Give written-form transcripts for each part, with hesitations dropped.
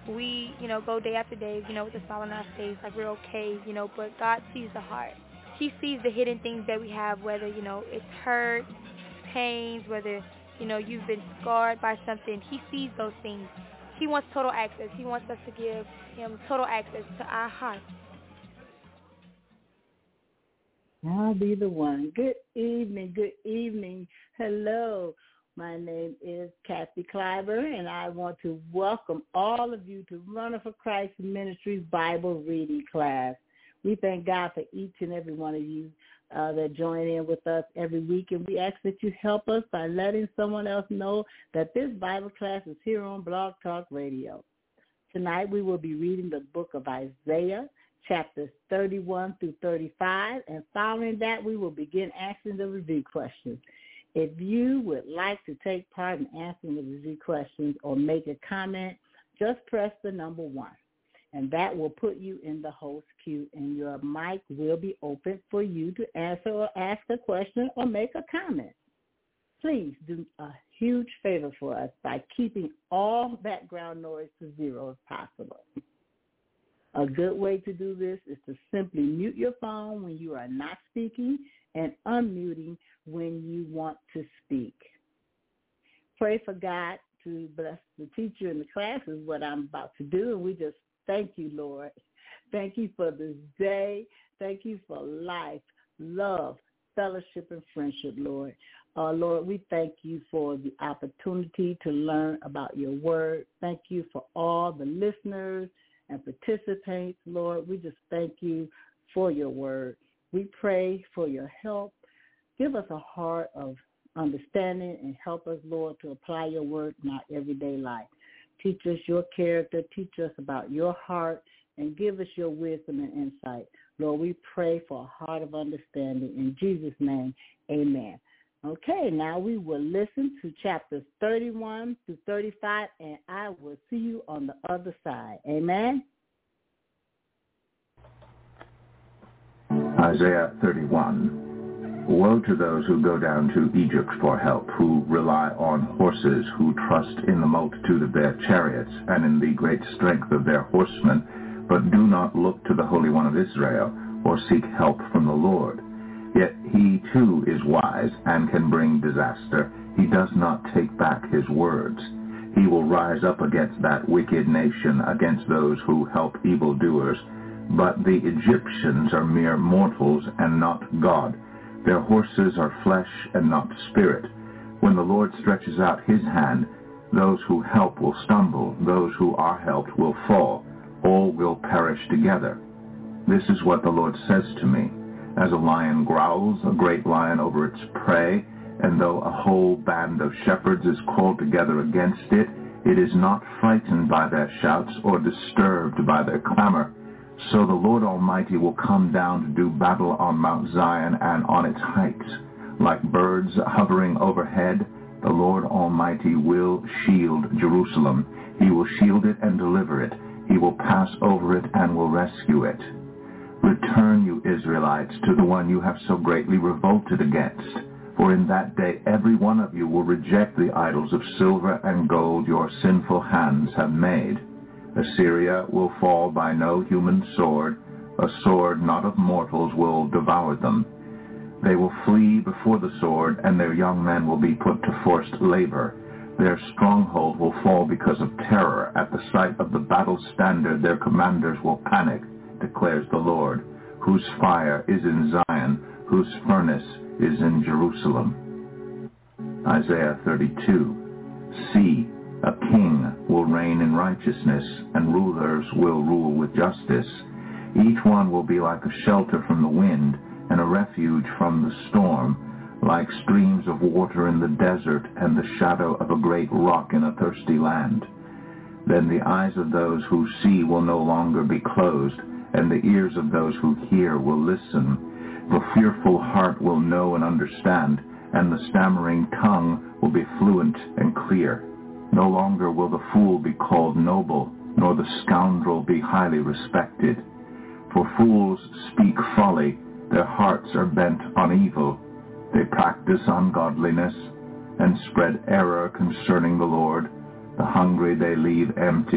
we, go day after day, with a smile on our face, like we're okay, but God sees the heart. He sees the hidden things that we have, whether, it's hurt, pains, whether, you've been scarred by something. He sees those things. He wants total access. He wants us to give him total access to our heart. I'll be the one. Good evening. Good evening. Hello. My name is Kathy Kleiber, and I want to welcome all of you to Runner for Christ Ministries Bible reading class. We thank God for each and every one of you that join in with us every week, and we ask that you help us by letting someone else know that this Bible class is here on Blog Talk Radio. Tonight we will be reading the book of Isaiah, chapters 31 through 35, and following that we will begin answering the review questions. If you would like to take part in answering the review questions or make a comment, just press the number 1, and that will put you in the host queue, and your mic will be open for you to answer or ask a question or make a comment. Please do a huge favor for us by keeping all background noise to 0 if possible. A good way to do this is to simply mute your phone when you are not speaking and unmuting when you want to speak. Pray for God to bless the teacher in the class is what I'm about to do, and we just thank you, Lord. Thank you for this day. Thank you for life, love, fellowship, and friendship, Lord. Lord, we thank you for the opportunity to learn about your word. Thank you for all the listeners and participants, Lord. We just thank you for your word. We pray for your help. Give us a heart of understanding and help us, Lord, to apply your word in our everyday life. Teach us your character. Teach us about your heart, and give us your wisdom and insight. Lord, we pray for a heart of understanding. In Jesus' name, amen. Okay, now we will listen to chapters 31 through 35, and I will see you on the other side. Amen. Isaiah 31. Woe to those who go down to Egypt for help, who rely on horses, who trust in the multitude of their chariots and in the great strength of their horsemen, but do not look to the Holy One of Israel or seek help from the Lord. Yet he too is wise and can bring disaster. He does not take back his words. He will rise up against that wicked nation, against those who help evildoers. But the Egyptians are mere mortals and not God. Their horses are flesh and not spirit. When the Lord stretches out his hand, those who help will stumble. Those who are helped will fall. All will perish together. This is what the Lord says to me. As a lion growls, a great lion over its prey, and though a whole band of shepherds is called together against it, it is not frightened by their shouts or disturbed by their clamor. So the Lord Almighty will come down to do battle on Mount Zion and on its heights. Like birds hovering overhead, the Lord Almighty will shield Jerusalem. He will shield it and deliver it. He will pass over it and will rescue it. Return, you Israelites, to the one you have so greatly revolted against. For in that day every one of you will reject the idols of silver and gold your sinful hands have made. Assyria will fall by no human sword. A sword not of mortals will devour them. They will flee before the sword, and their young men will be put to forced labor. Their stronghold will fall because of terror. At the sight of the battle standard, their commanders will panic, declares the Lord, whose fire is in Zion, whose furnace is in Jerusalem. Isaiah 32. See, a king will reign in righteousness, and rulers will rule with justice. Each one will be like a shelter from the wind, and a refuge from the storm, like streams of water in the desert, and the shadow of a great rock in a thirsty land. Then the eyes of those who see will no longer be closed, and the ears of those who hear will listen. The fearful heart will know and understand, and the stammering tongue will be fluent and clear. No longer will the fool be called noble, nor the scoundrel be highly respected. For fools speak folly, their hearts are bent on evil. They practice ungodliness and spread error concerning the Lord. The hungry they leave empty,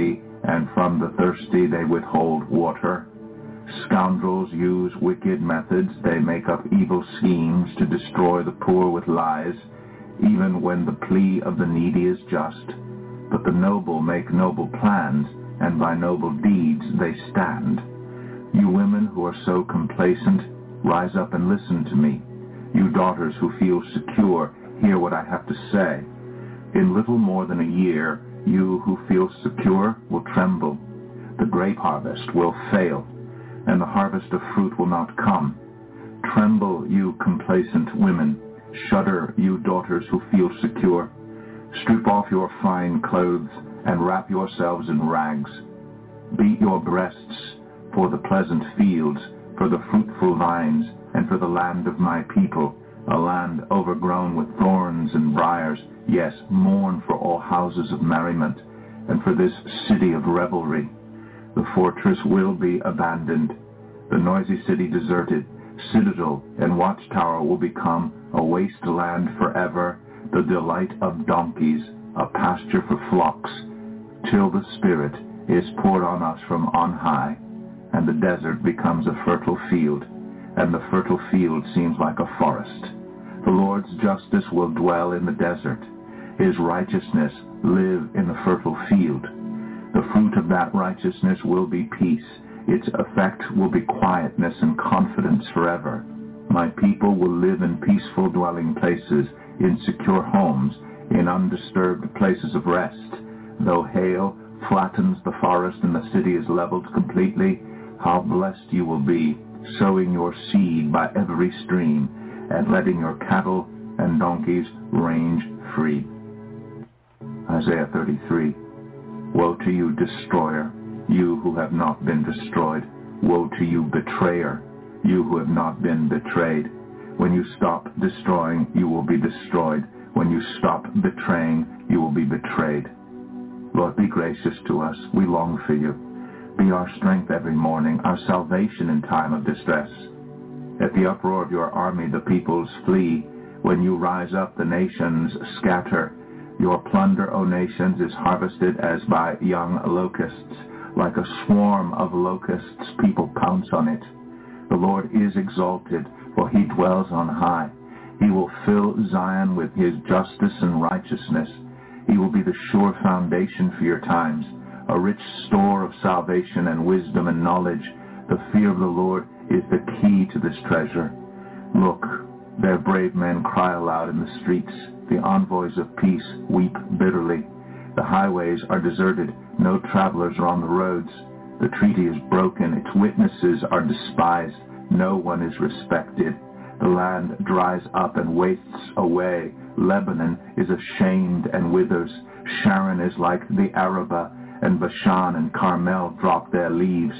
and from the thirsty they withhold water. Scoundrels use wicked methods. They make up evil schemes to destroy the poor with lies, even when the plea of the needy is just. But the noble make noble plans, and by noble deeds they stand. You women who are so complacent, rise up and listen to me. You daughters who feel secure, hear what I have to say. In little more than a year, you who feel secure will tremble. The grape harvest will fail, and the harvest of fruit will not come. Tremble, you complacent women. Shudder, you daughters who feel secure. Strip off your fine clothes and wrap yourselves in rags. Beat your breasts for the pleasant fields, for the fruitful vines, and for the land of my people, a land overgrown with thorns and briars. Yes, mourn for all houses of merriment, and for this city of revelry. The fortress will be abandoned, the noisy city deserted. Citadel and watchtower will become a waste land forever, the delight of donkeys, a pasture for flocks, till the Spirit is poured on us from on high, and the desert becomes a fertile field, and the fertile field seems like a forest. The Lord's justice will dwell in the desert. His righteousness live in the fertile field. The fruit of that righteousness will be peace. Its effect will be quietness and confidence forever. My people will live in peaceful dwelling places, in secure homes, in undisturbed places of rest. Though hail flattens the forest and the city is leveled completely, how blessed you will be, sowing your seed by every stream, and letting your cattle and donkeys range free. Isaiah 33. Woe to you, destroyer, you who have not been destroyed. Woe to you, betrayer, you who have not been betrayed. When you stop destroying, you will be destroyed. When you stop betraying, you will be betrayed. Lord, be gracious to us. We long for you. Be our strength every morning, our salvation in time of distress. At the uproar of your army, the peoples flee. When you rise up, the nations scatter. Your plunder, O nations, is harvested as by young locusts. Like a swarm of locusts, people pounce on it. The Lord is exalted, for he dwells on high. He will fill Zion with his justice and righteousness. He will be the sure foundation for your times, a rich store of salvation and wisdom and knowledge. The fear of the Lord is the key to this treasure. Look, their brave men cry aloud in the streets. The envoys of peace weep bitterly. The highways are deserted. No travelers are on the roads. The treaty is broken. Its witnesses are despised. No one is respected. The land dries up and wastes away. Lebanon is ashamed and withers. Sharon is like the Arabah, and Bashan and Carmel drop their leaves.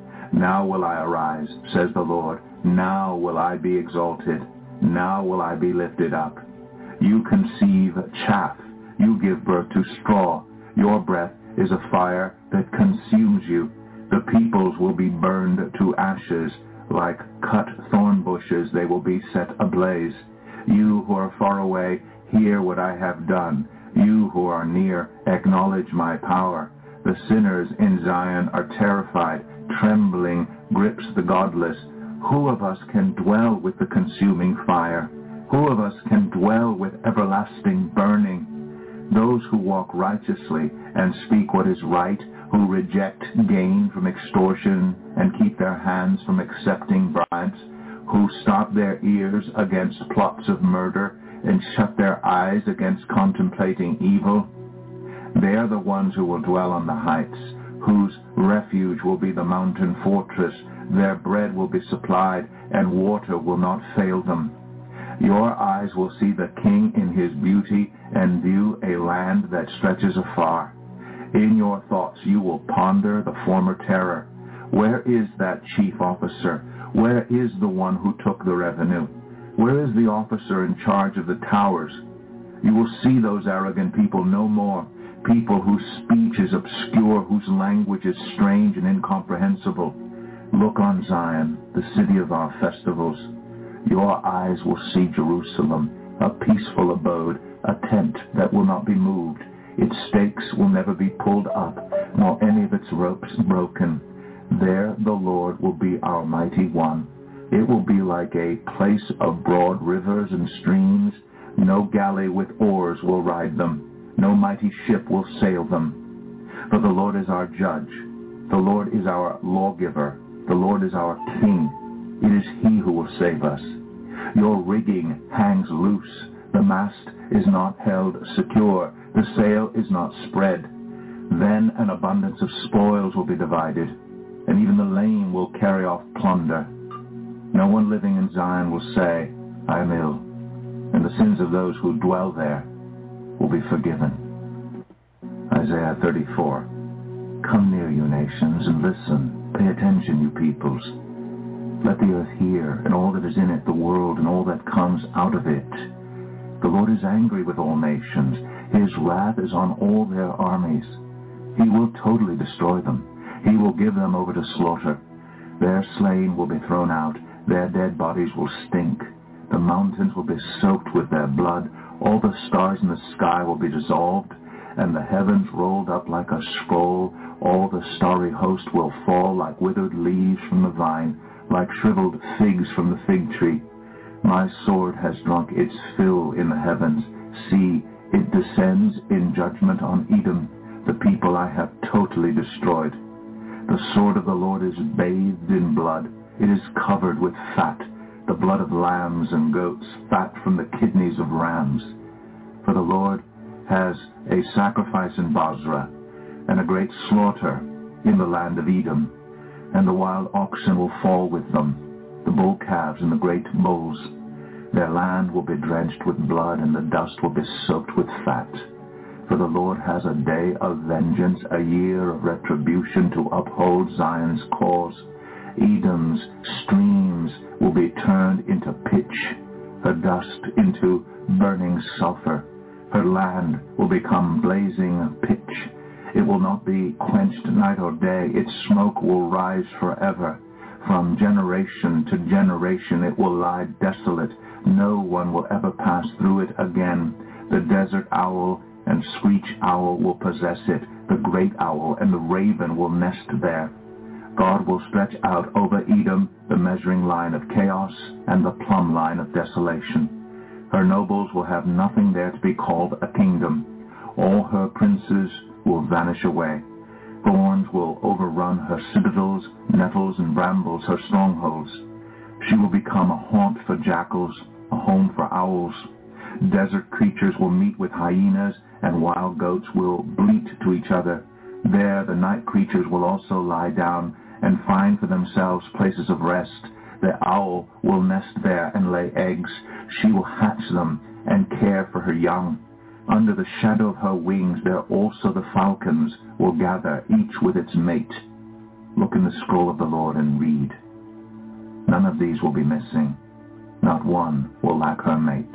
Now will I arise, says the Lord. Now will I be exalted. Now will I be lifted up. You conceive chaff. You give birth to straw. Your breath is a fire that consumes you. The peoples will be burned to ashes. Like cut thorn bushes, they will be set ablaze. You who are far away, hear what I have done. You who are near, acknowledge my power. The sinners in Zion are terrified. Trembling grips the godless. Who of us can dwell with the consuming fire? Who of us can dwell with everlasting burning? Those who walk righteously and speak what is right, who reject gain from extortion and keep their hands from accepting bribes, who stop their ears against plots of murder and shut their eyes against contemplating evil. They are the ones who will dwell on the heights, whose refuge will be the mountain fortress. Their bread will be supplied, and water will not fail them. Your eyes will see the King in his beauty and view a land that stretches afar. In your thoughts you will ponder the former terror. Where is that chief officer? Where is the one who took the revenue? Where is the officer in charge of the towers? You will see those arrogant people no more, people whose speech is obscure, whose language is strange and incomprehensible. Look on Zion, the city of our festivals. Your eyes will see Jerusalem, a peaceful abode, a tent that will not be moved. Its stakes will never be pulled up. nor any of its ropes broken. There the Lord will be our mighty one. It will be like a place of broad rivers and streams. No galley with oars will ride them. No mighty ship will sail them. For the Lord is our judge. The Lord is our lawgiver. The Lord is our king. It is he who will save us. Your rigging hangs loose. The mast is not held secure. The sail is not spread. Then an abundance of spoils will be divided, and even the lame will carry off plunder. No one living in Zion will say, I am ill, and the sins of those who dwell there will be forgiven. Isaiah 34. Come near, you nations, and listen. Pay attention, you peoples. Let the earth hear, and all that is in it, the world, and all that comes out of it. The Lord is angry with all nations. His wrath is on all their armies. He will totally destroy them. He will give them over to slaughter. Their slain will be thrown out. Their dead bodies will stink. The mountains will be soaked with their blood. All the stars in the sky will be dissolved, and the heavens rolled up like a scroll. All the starry host will fall like withered leaves from the vine, like shriveled figs from the fig tree. My sword has drunk its fill in the heavens. See, it descends in judgment on Edom, the people I have totally destroyed. The sword of the Lord is bathed in blood. It is covered with fat, the blood of lambs and goats, fat from the kidneys of rams. For the Lord has a sacrifice in Bozrah, and a great slaughter in the land of Edom, and the wild oxen will fall with them, the bull calves and the great bulls. Their land will be drenched with blood, and the dust will be soaked with fat. For the Lord has a day of vengeance, a year of retribution to uphold Zion's cause. Edom's streams will be turned into pitch, her dust into burning sulfur. Her land will become blazing pitch. It will not be quenched night or day. Its smoke will rise forever. From generation to generation it will lie desolate. No one will ever pass through it again. The desert owl and screech owl will possess it. The great owl and the raven will nest there. God will stretch out over Edom the measuring line of chaos and the plumb line of desolation. Her nobles will have nothing there to be called a kingdom. All her princes will vanish away. Thorns will overrun her citadels, nettles and brambles her strongholds. She will become a haunt for jackals, a home for owls. Desert creatures will meet with hyenas, and wild goats will bleat to each other. There the night creatures will also lie down and find for themselves places of rest. The owl will nest there and lay eggs. She will hatch them and care for her young. Under the shadow of her wings there also the falcons will gather, each with its mate. Look in the scroll of the Lord and read. None of these will be missing. Not one will lack her mate.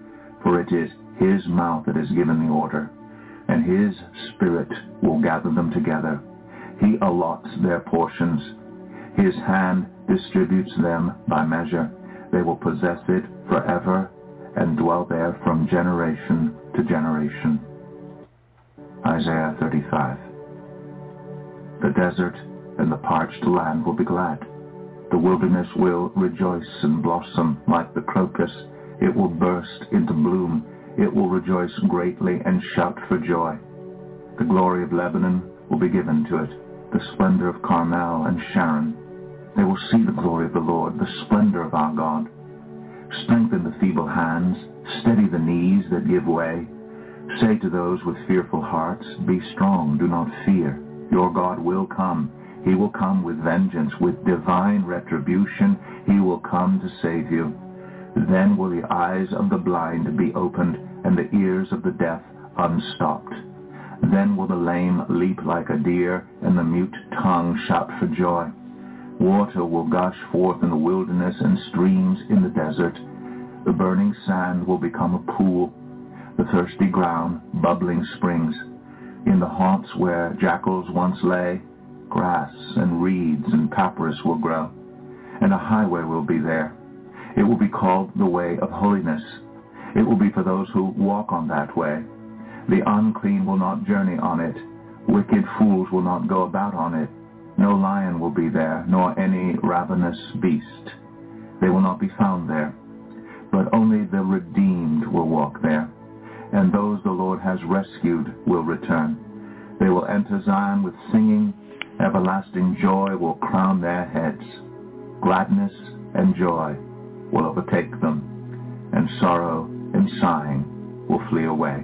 For it is his mouth that has given the order, and his spirit will gather them together. He allots their portions. His hand distributes them by measure. They will possess it forever and dwell there from generation to generation. Isaiah 35. The desert and the parched land will be glad. The wilderness will rejoice and blossom like the crocus. It will burst into bloom. It will rejoice greatly and shout for joy. The glory of Lebanon will be given to it, the splendor of Carmel and Sharon. They will see the glory of the Lord, the splendor of our God. Strengthen the feeble hands, steady the knees that give way. Say to those with fearful hearts, be strong, do not fear. Your God will come. He will come with vengeance, with divine retribution. He will come to save you. Then will the eyes of the blind be opened, and the ears of the deaf unstopped. Then will the lame leap like a deer, and the mute tongue shout for joy. Water will gush forth in the wilderness and streams in the desert. The burning sand will become a pool, the thirsty ground bubbling springs. In the haunts where jackals once lay, grass and reeds and papyrus will grow, and a highway will be there. It will be called the way of holiness. It will be for those who walk on that way. The unclean will not journey on it. Wicked fools will not go about on it. No lion will be there, nor any ravenous beast. They will not be found there. But only the redeemed will walk there, and those the Lord has rescued will return. They will enter Zion with singing. Everlasting joy will crown their heads. Gladness and joy will overtake them, and sorrow and sighing will flee away.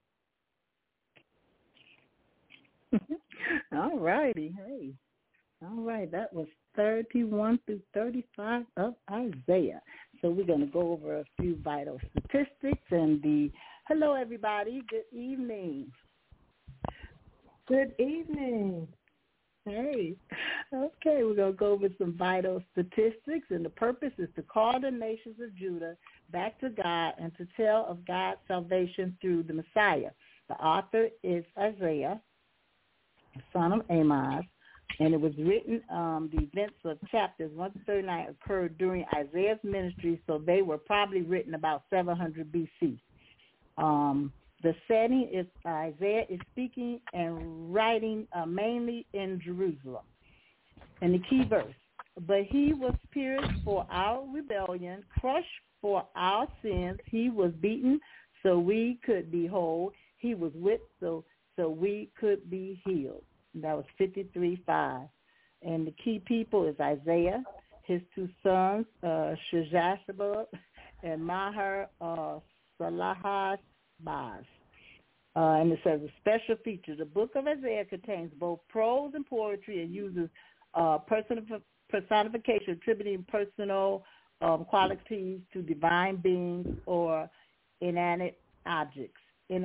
All righty. Hey. All right. That was 31 through 35 of Isaiah. So we're going to go over a few vital statistics and hello, everybody. Good evening. Good evening. Hey. Okay, we're going to go over some vital statistics, and the purpose is to call the nations of Judah back to God and to tell of God's salvation through the Messiah. The author is Isaiah, son of Amos, and it was written, the events of chapters 1 to 39 occurred during Isaiah's ministry, so they were probably written about 700 B.C. The setting is Isaiah is speaking and writing mainly in Jerusalem. And the key verse, but he was pierced for our rebellion, crushed for our sins. He was beaten so we could be whole. He was whipped so we could be healed. And that was 53:5. And the key people is Isaiah, his two sons, Shazashabah and Maher Salahas Baz. And it says a special feature. The book of Isaiah contains both prose and poetry and uses personification, attributing personal qualities to divine beings or inanimate objects.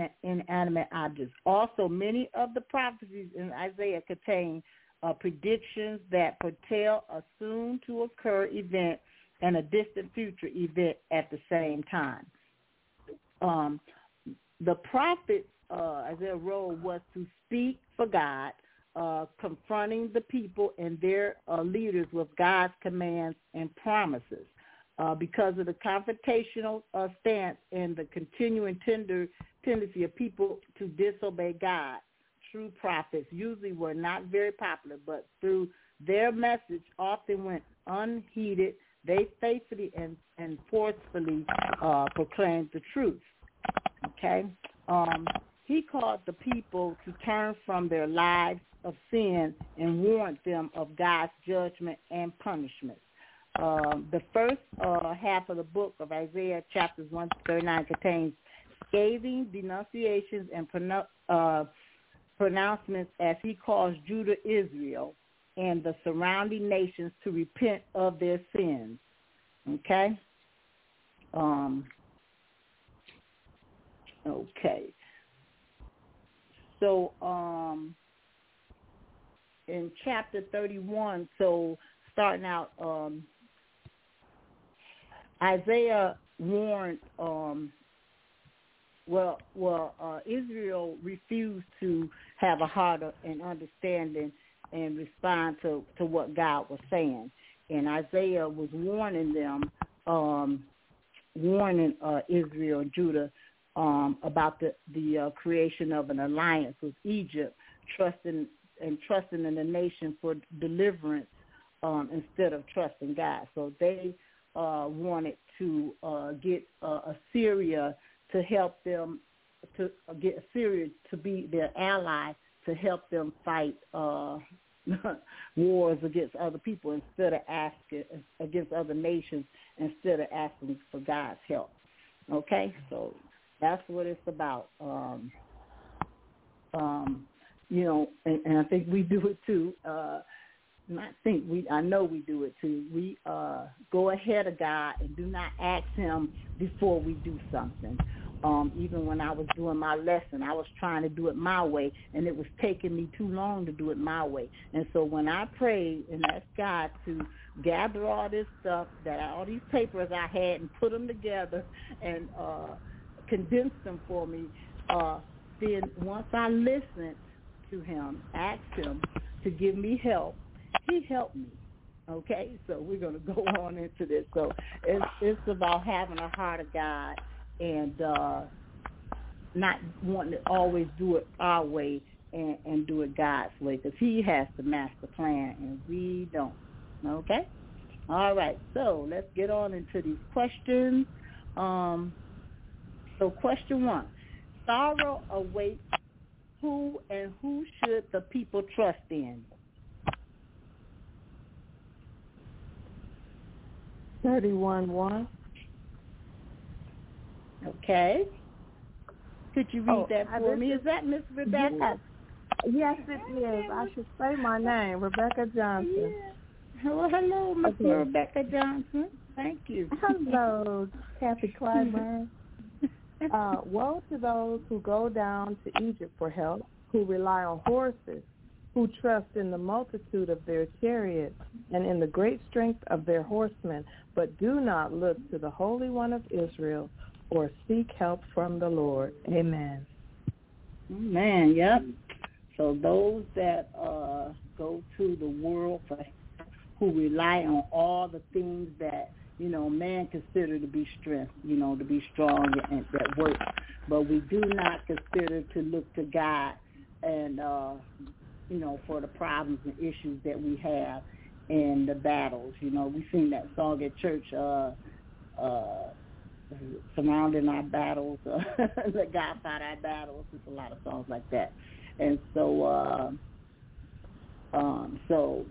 Also, many of the prophecies in Isaiah contain predictions that foretell a soon-to-occur event and a distant future event at the same time. The prophet Isaiah's role was to speak for God, confronting the people and their leaders with God's commands and promises. Because of the confrontational stance and the continuing tendency of people to disobey God, true prophets usually were not very popular, but through their message often went unheeded. They faithfully and forcefully proclaimed the truth. Okay? He called the people to turn from their lives of sin and warned them of God's judgment and punishment. The first half of the book of Isaiah, chapters 1 to 39, contains scathing denunciations and pronouncements as he calls Judah, Israel, and the surrounding nations to repent of their sins. Okay? Okay. So in chapter 31, so starting out, Isaiah warned, Israel refused to have a heart and understanding and respond to what God was saying. And Isaiah was warning them, Israel and Judah about the creation of an alliance with Egypt, trusting in the nation for deliverance instead of trusting God. So they wanted to get Assyria to help them, to get Assyria to be their ally to help them fight wars against other people instead of asking against other nations instead of asking for God's help. Okay, so that's what it's about. And I think we do it too. I know we do it too. We go ahead of God and do not ask him before we do something. Even when I was doing my lesson, I was trying to do it my way, and it was taking me too long to do it my way. And so when I prayed and asked God to gather all this stuff, all these papers I had, and put them together and condense them for me, then once I listened to him, asked him to give me help, he helped me. Okay, so we're going to go on into this. So it's about having a heart of God and not wanting to always do it our way and do it God's way, because he has the master plan and we don't. Okay? All right, so let's get on into these questions. So question 1, sorrow awaits who, and who should the people trust in? 31:1. Okay. Could you read that for me? Is that Miss Rebecca? Yes, it is. I should say my name, Rebecca Johnson. Yeah. Well, hello, Miss Rebecca Johnson. Thank you. Hello, Kathy Clyburn. Woe to those who go down to Egypt for help, who rely on horses, who trust in the multitude of their chariots and in the great strength of their horsemen, but do not look to the Holy One of Israel or seek help from the Lord. Amen. Amen, yep. So those that go to the world for help, who rely on all the things that, man consider to be strength, to be strong and that work. But we do not consider to look to God and, for the problems and issues that we have in the battles. We sing that song at church, surrounding our battles, let God fight our battles. There's a lot of songs like that. And so, so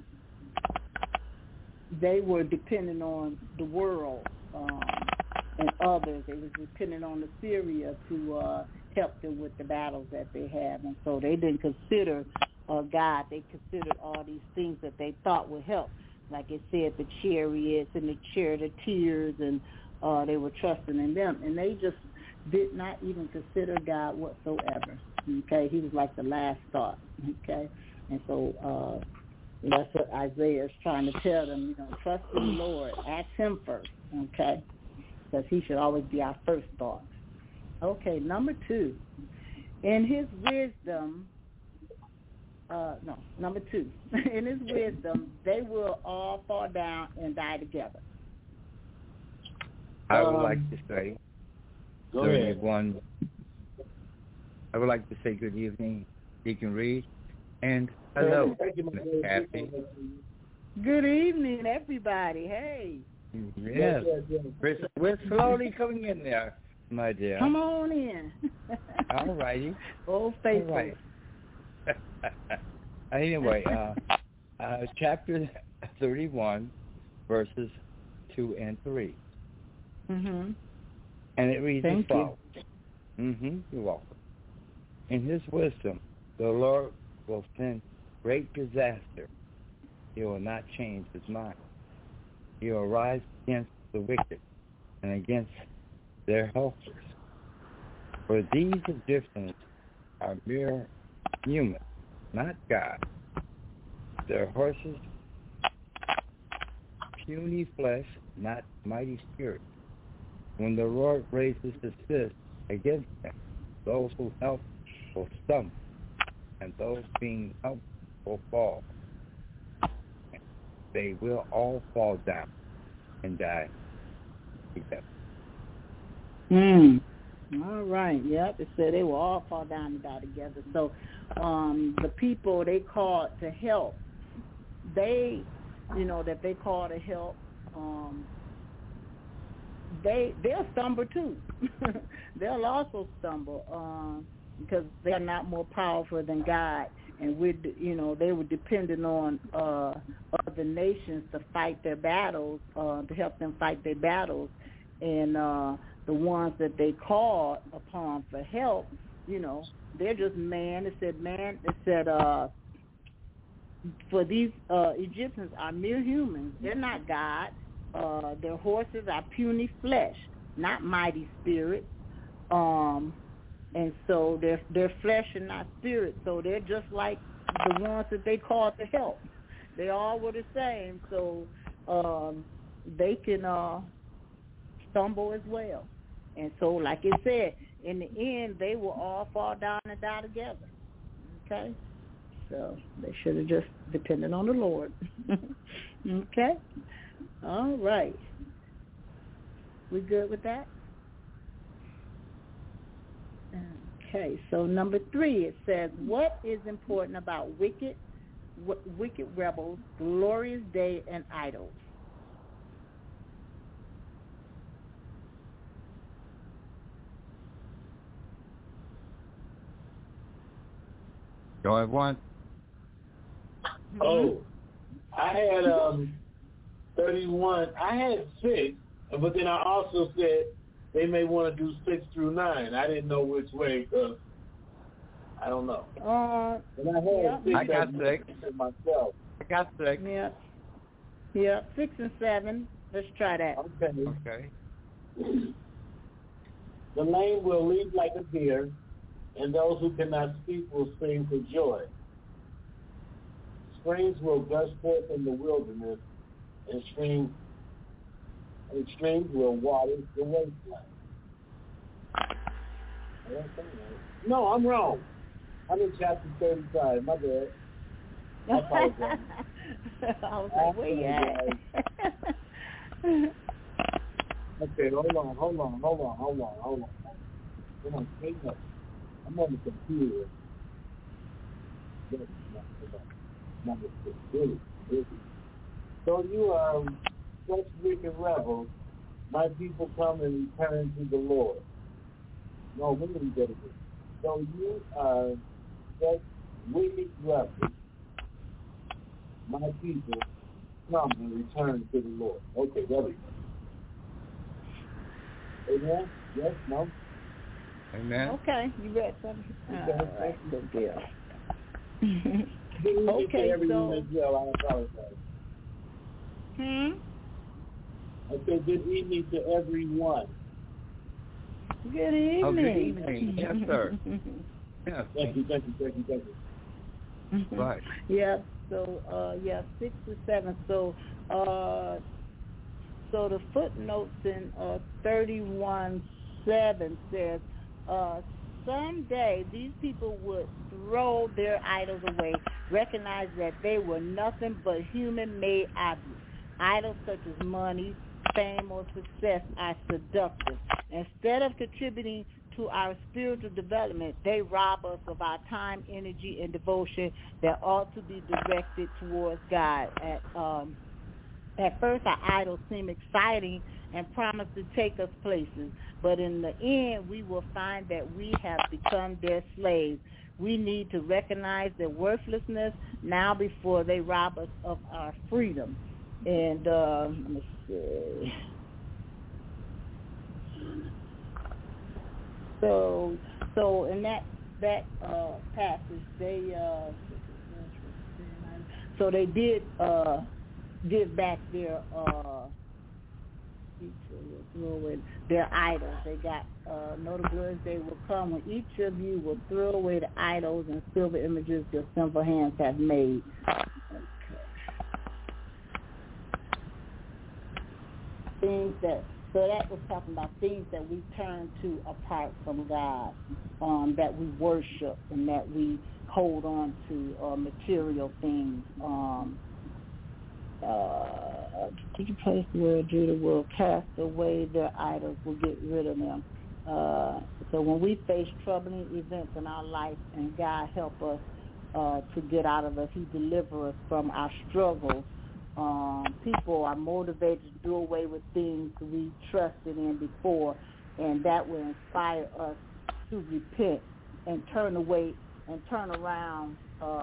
they were depending on the world and others. They was depending on Assyria to help them with the battles that they have. And so they didn't consider God. They considered all these things that they thought would help. Like it said, the chariots and the charioteers, and they were trusting in them. And they just did not even consider God whatsoever. Okay? He was like the last thought. Okay? And so that's what Isaiah is trying to tell them, trust in the Lord. Ask him first, okay? Because he should always be our first thought. Okay, number 2. In his wisdom, number 2. In his wisdom, they will all fall down and die together. I would like to say, go ahead. I would like to say good evening, Deacon Reed, and hello, Miss Kathy. Good evening, everybody. Hey. Yes. We're slowly coming in there, my dear. Come on in. All righty. Old faithful. All right. Anyway, chapter 31, verses 2 and 3. Mm-hmm. And it reads as Thank follows. You're welcome. In his wisdom, the Lord will send great disaster. He will not change his mind. He will rise against the wicked and against their helpers. For these Egyptians are mere humans, not God. Their horses, puny flesh, not mighty spirit. When the Lord raises his fist against them, those who help will stumble, and those being helped will fall. They will all fall down and die together. All right. Yep. It said they will all fall down and die together. So the people they called to help, they, that they call to help, they'll stumble too. They'll also stumble because they are not more powerful than God, and they were dependent on other nations to fight their battles, to help them fight their battles, and the ones that they called upon for help, they're just man. It said for these Egyptians are mere humans. They're not God. Their horses are puny flesh, not mighty spirit. And so they're flesh and not spirit. So they're just like the ones that they called to help. They all were the same. So they can stumble as well. And so, like it said, in the end, they will all fall down and die together. Okay? So they should have just depended on the Lord. Okay? All right. We good with that? Okay, so number 3, it says, what is important about wicked rebels, glorious day, and idols? Go at one. Oh, I had 31. I had 6, but then I also said they may want to do 6 through 9. I didn't know which way because I don't know. And I had 6. I got 6 myself. I got 6. Yeah, 6 and 7. Let's try that. Okay. The lame will leap like a deer, and those who cannot speak will sing for joy. Springs will gush forth in the wilderness, and streams will water the wasteland. No, I'm wrong. I'm in chapter 35. My bad. I apologize. I was like, where you at? Okay, hold on. I'm on the computer. Number 6. Really. So you are such wicked rebels. My people come and return to the Lord. No, let me get it. So you are such wicked rebels. My people come and return to the Lord. Okay, there we go. Amen? Yes? No? Amen. Okay, you read something? Okay. All right, good deal. Okay, so... as well. I apologize. I said good evening to everyone. Good evening. Oh, good evening. Yes, sir. Yes. Thank you. Right. Yeah, so, 6 to 7. So, so the footnotes in 31:7 says, someday these people would throw their idols away, recognize that they were nothing but human-made objects. Idols such as money, fame, or success are seductive. Instead of contributing to our spiritual development, they rob us of our time, energy, and devotion that ought to be directed towards God. At first, our idols seem exciting and promise to take us places, but in the end, we will find that we have become their slaves. We need to recognize their worthlessness now before they rob us of our freedom. And let me see. So in that passage, they did give back their idols. They got notice words. They will come when each of you will throw away the idols and silver images your sinful hands have made. So that was talking about things that we turn to apart from God, that we worship and that we hold on to, material things. Did you place the word Judah will cast away their idols, will get rid of them. So when we face troubling events in our life and God help us to get out of it, he deliver us from our struggles. People are motivated to do away with things we trusted in before, and that will inspire us to repent and turn away and turn around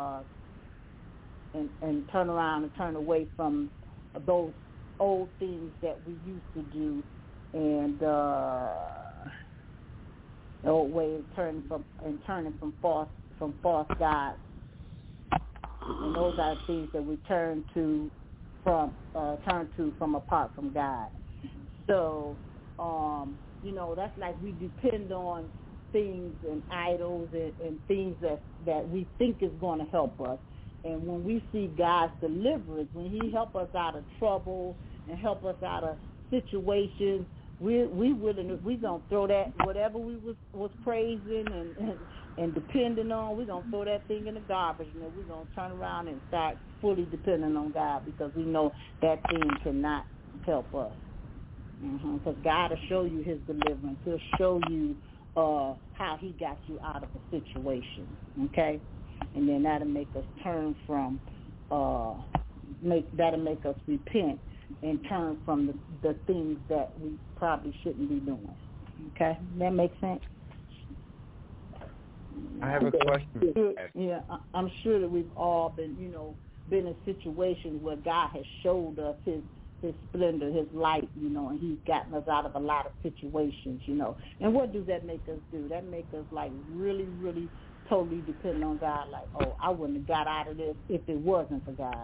and turn away from those old things that we used to do, and the old way of turning from false gods. And those are things that we turn to from apart from God. So, that's like we depend on things and idols and things that we think is going to help us. And when we see God's deliverance, when he help us out of trouble and help us out of situations, we gonna throw that whatever we was praising and depending on, we're gonna throw that thing in the garbage, and then we're gonna turn around and start fully depending on God, because we know that thing cannot help us. Because God will show you his deliverance. He'll show you how he got you out of a situation, okay? And then that'll make us turn from, that'll make us repent and turn from the things that we probably shouldn't be doing, okay? That makes sense? I have a question. Yeah, I'm sure that we've all been, been in situations where God has showed us his splendor, his light, and he's gotten us out of a lot of situations, And what does that make us do? That make us like really, really totally depend on God, like, oh, I wouldn't have got out of this if it wasn't for God.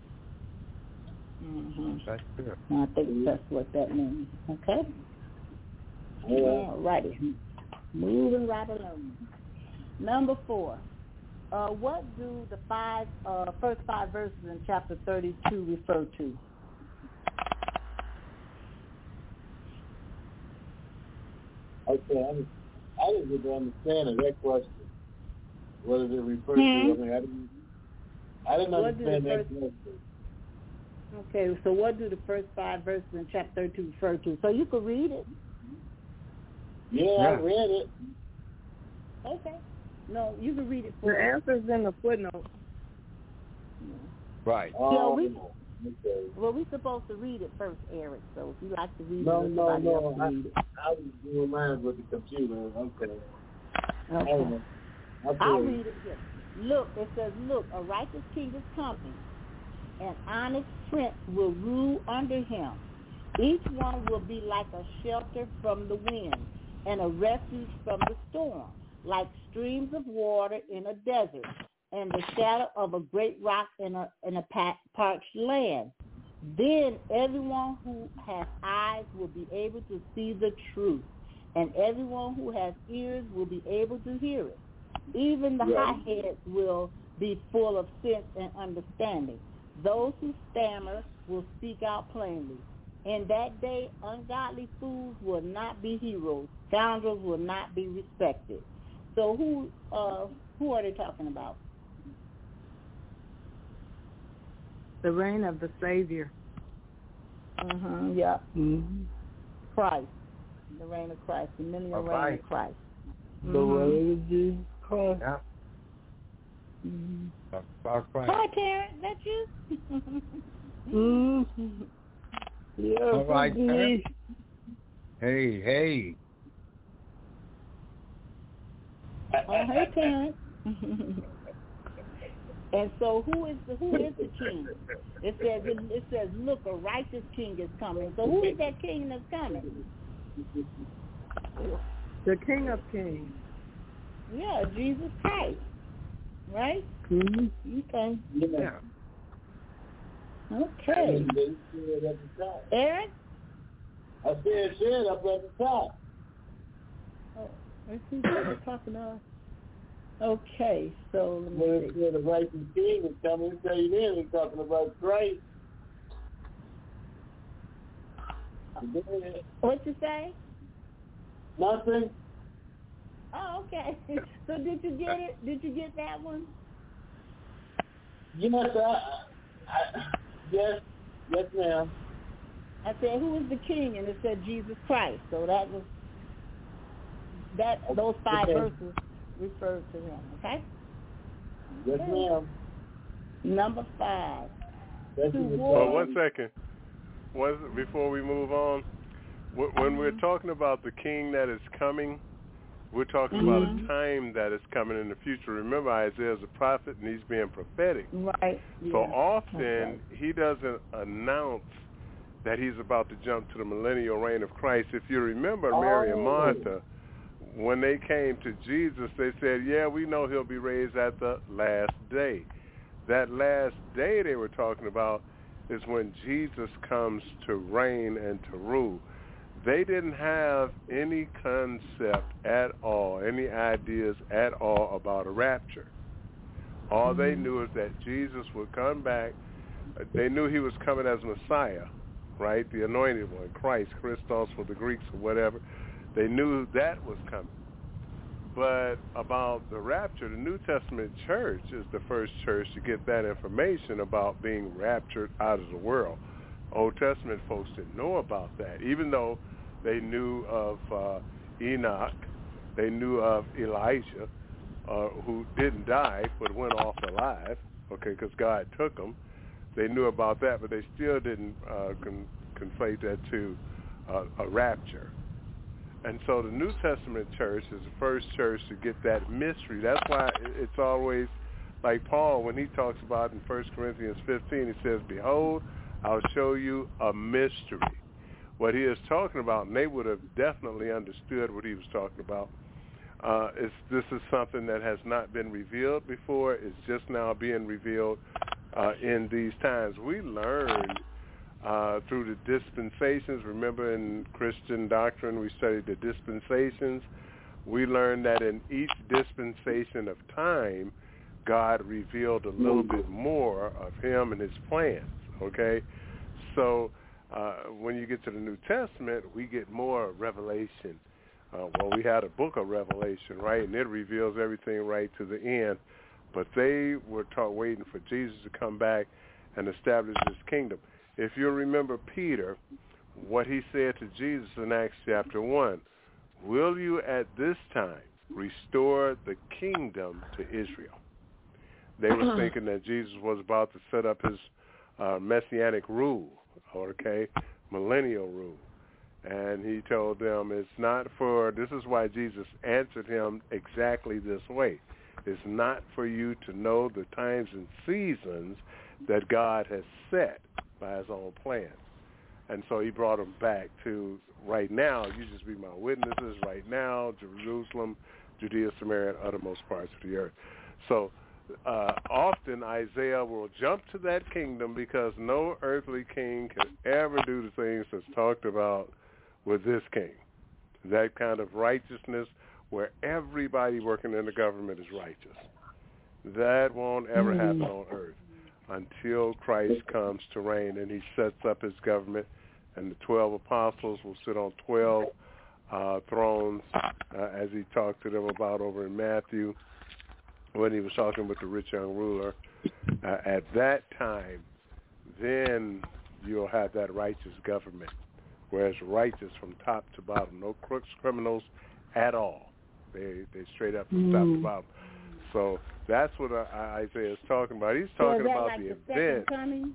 Mm-hmm. That's true. I think that's what that means, okay? All righty. Moving right along. Number 4. What do the first 5 verses in chapter 32 refer to? Okay, I didn't get the understanding of that question. What does it refer to? I mean, I didn't understand that question. Okay, so what do the first 5 verses in chapter 32 refer to? So you could read it. Yeah, I read it. Okay. No, you can read it for the answer's in the footnote. Right. Well, we're supposed to read it first, Eric. So if you like to read no, it, somebody else read it. I was doing mine with the computer. Okay. I'll read it here. Look, it says, look, a righteous king is coming. An honest prince will rule under him. Each one will be like a shelter from the wind and a refuge from the storm, like streams of water in a desert and the shadow of a great rock in a parched land. Then everyone who has eyes will be able to see the truth, and everyone who has ears will be able to hear it. Even the high-heads will be full of sense and understanding. Those who stammer will speak out plainly. In that day, ungodly fools will not be heroes. Scoundrels will not be respected. So who are they talking about? The reign of the Savior. Yeah. Mm-hmm. Christ. The reign of Christ. The millennial reign of Christ. The reign of Jesus Christ. Yeah. Mm-hmm. Christ. Hi, Terrence. That you? Mm-hmm. Yeah. All right, Terrence. Hey. Oh, hey, Terrence. And so who is the king? It says, look, a righteous king is coming. So who is that king that's coming? The King of Kings. Yeah, Jesus Christ. Right? Mm-hmm. Okay. Yeah. Okay. Aaron? I said shit up at the top. Oh, let's see what they're talking about. Okay, so let me see. The righteous king is coming to say then he's talking about Christ. What you say? Nothing. Oh, okay. So did you get it? Did you get that one? Yes, ma'am. I said, who is the king? And it said Jesus Christ. So that was those 5 verses referred to him. Okay. Yes, ma'am. Number 5. Well, 1 second. Before we move on, when we're talking about the king that is coming, we're talking about a time that is coming in the future. Remember, Isaiah's a prophet, and he's being prophetic. Right. So often, he doesn't announce that he's about to jump to the millennial reign of Christ. If you remember Mary and Martha, when they came to Jesus, they said, yeah, we know he'll be raised at the last day. That last day they were talking about is when Jesus comes to reign and to rule. They didn't have any concept at all, any ideas at all about a rapture. All they knew is that Jesus would come back. They knew he was coming as Messiah, right? The anointed one, Christ, Christos for the Greeks or whatever. They knew that was coming. But about the rapture, the New Testament church is the first church to get that information about being raptured out of the world. Old Testament folks didn't know about that, even though they knew of Enoch They knew of Elijah, who didn't die but went off alive, okay, because God took him. They knew about that, but they still didn't conflate that to a rapture. And so the New Testament church is the first church to get that mystery. That's why it's always like Paul, when he talks about in 1 Corinthians 15, he says, behold, I'll show you a mystery. What he is talking about, and they would have definitely understood what he was talking about, this is something that has not been revealed before. It's just now being revealed in these times. We learned through the dispensations. Remember in Christian doctrine we studied the dispensations. We learned that in each dispensation of time, God revealed a little bit more of him and his plans, okay? So when you get to the New Testament, we get more revelation. We had a book of Revelation, right? And it reveals everything right to the end. But they were waiting for Jesus to come back and establish his kingdom. If you remember Peter, what he said to Jesus in Acts chapter 1, will you at this time restore the kingdom to Israel? They were thinking that Jesus was about to set up his messianic rule, okay, millennial rule. And he told them it's not for, this is why Jesus answered him exactly this way. It's not for you to know the times and seasons that God has set by his own plan. And so he brought them back to right now, you just be my witnesses right now, Jerusalem, Judea, Samaria, and uttermost parts of the earth. So often Isaiah will jump to that kingdom because no earthly king can ever do the things that's talked about with this king. That kind of righteousness where everybody working in the government is righteous. That won't ever happen on earth until Christ comes to reign and he sets up his government, and the 12 apostles will sit on 12 thrones as he talked to them about over in Matthew when he was talking with the rich young ruler. At that time, then you'll have that righteous government, where it's righteous from top to bottom. No crooks, criminals at all. They straight up from top to bottom. So that's what Isaiah is talking about. He's talking about like the the event. second coming?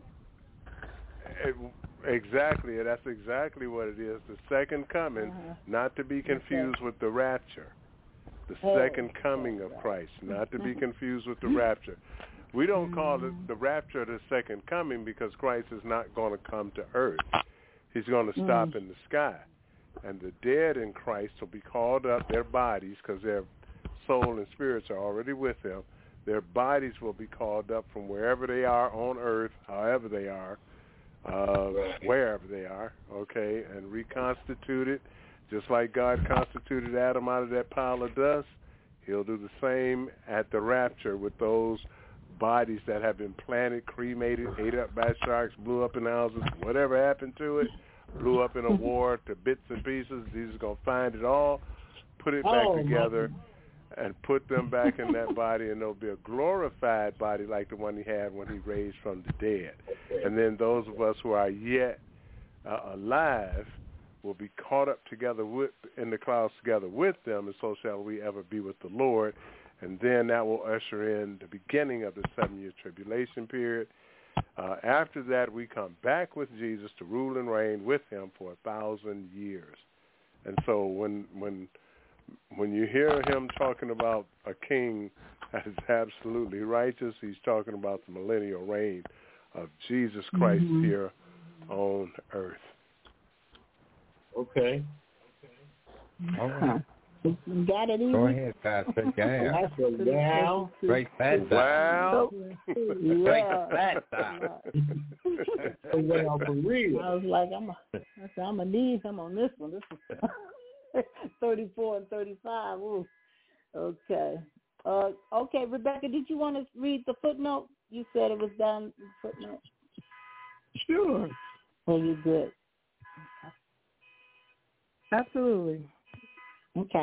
Exactly. That's exactly what it is. The second coming, not to be confused with the rapture. The second coming of Christ, not to be confused with the rapture. We don't call it the rapture the second coming because Christ is not going to come to earth. He's going to stop in the sky. And the dead in Christ will be called up, their bodies, because their soul and spirits are already with them. Their bodies will be called up from wherever they are on earth, however they are, wherever they are, okay, and reconstituted. Just like God constituted Adam out of that pile of dust, he'll do the same at the rapture with those bodies that have been planted, cremated, ate up by sharks, blew up in houses, whatever happened to it, blew up in a war to bits and pieces. Jesus is going to find it all, put it back together, and put them back in that body, and there'll be a glorified body like the one he had when he raised from the dead. And then those of us who are yet alive will be caught up together in the clouds together with them, and so shall we ever be with the Lord. And then that will usher in the beginning of the 7-year tribulation period. After that, we come back with Jesus to rule and reign with him for 1,000 years. And so when you hear him talking about a king that is absolutely righteous, he's talking about the millennial reign of Jesus Christ here on earth. Okay. All right. Got it easy? Go ahead, Pastor. Yeah. That's a wow. Great fat Wow. Great fat Wow, for real. I was like, I'm gonna need him on this one. This is 34 and 35. Ooh. Okay. Okay, Rebecca, did you want to read the footnote? You said it was down footnote. Sure. Well, you good. Absolutely. Okay.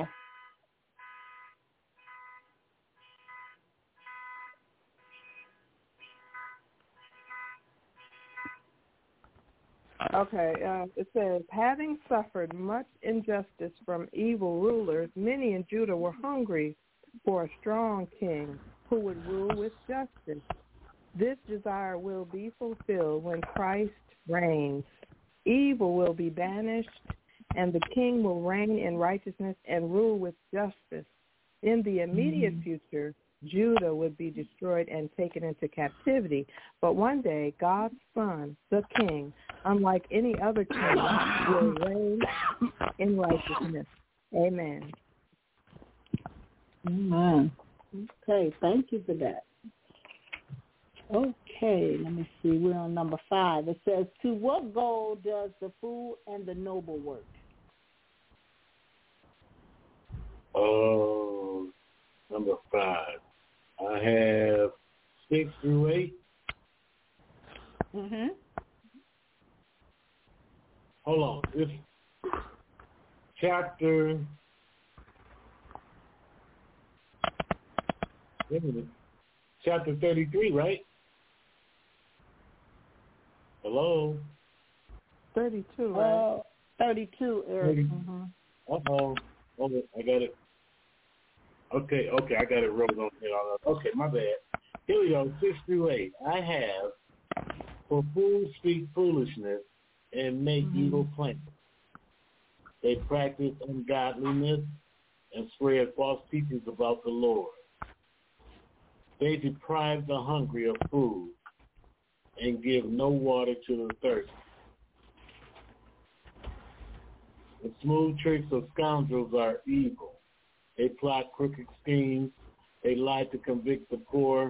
Okay, it says, having suffered much injustice from evil rulers, many in Judah were hungry for a strong king who would rule with justice. This desire will be fulfilled when Christ reigns. Evil will be banished, and the king will reign in righteousness and rule with justice. In the immediate future, Judah would be destroyed and taken into captivity. But one day, God's Son, the King, unlike any other king, will reign in righteousness. Amen. Amen. Okay, thank you for that. Okay, let me see. We're on number 5. It says, to what goal does the fool and the noble work? Oh, number 5. I have 6 through 8. Mm-hmm. Hold on. It's chapter... Wait a minute. Chapter 33, right? Hello? 32, right? 32, Eric. Uh-oh. Hold on. I got it. Okay, I got it wrote on here. Okay, my bad. Here we go, 6 through 8. I have, for fools speak foolishness and make evil plans. They practice ungodliness and spread false teachings about the Lord. They deprive the hungry of food and give no water to the thirsty. The smooth tricks of scoundrels are evil. They plot crooked schemes. They lie to convict the poor,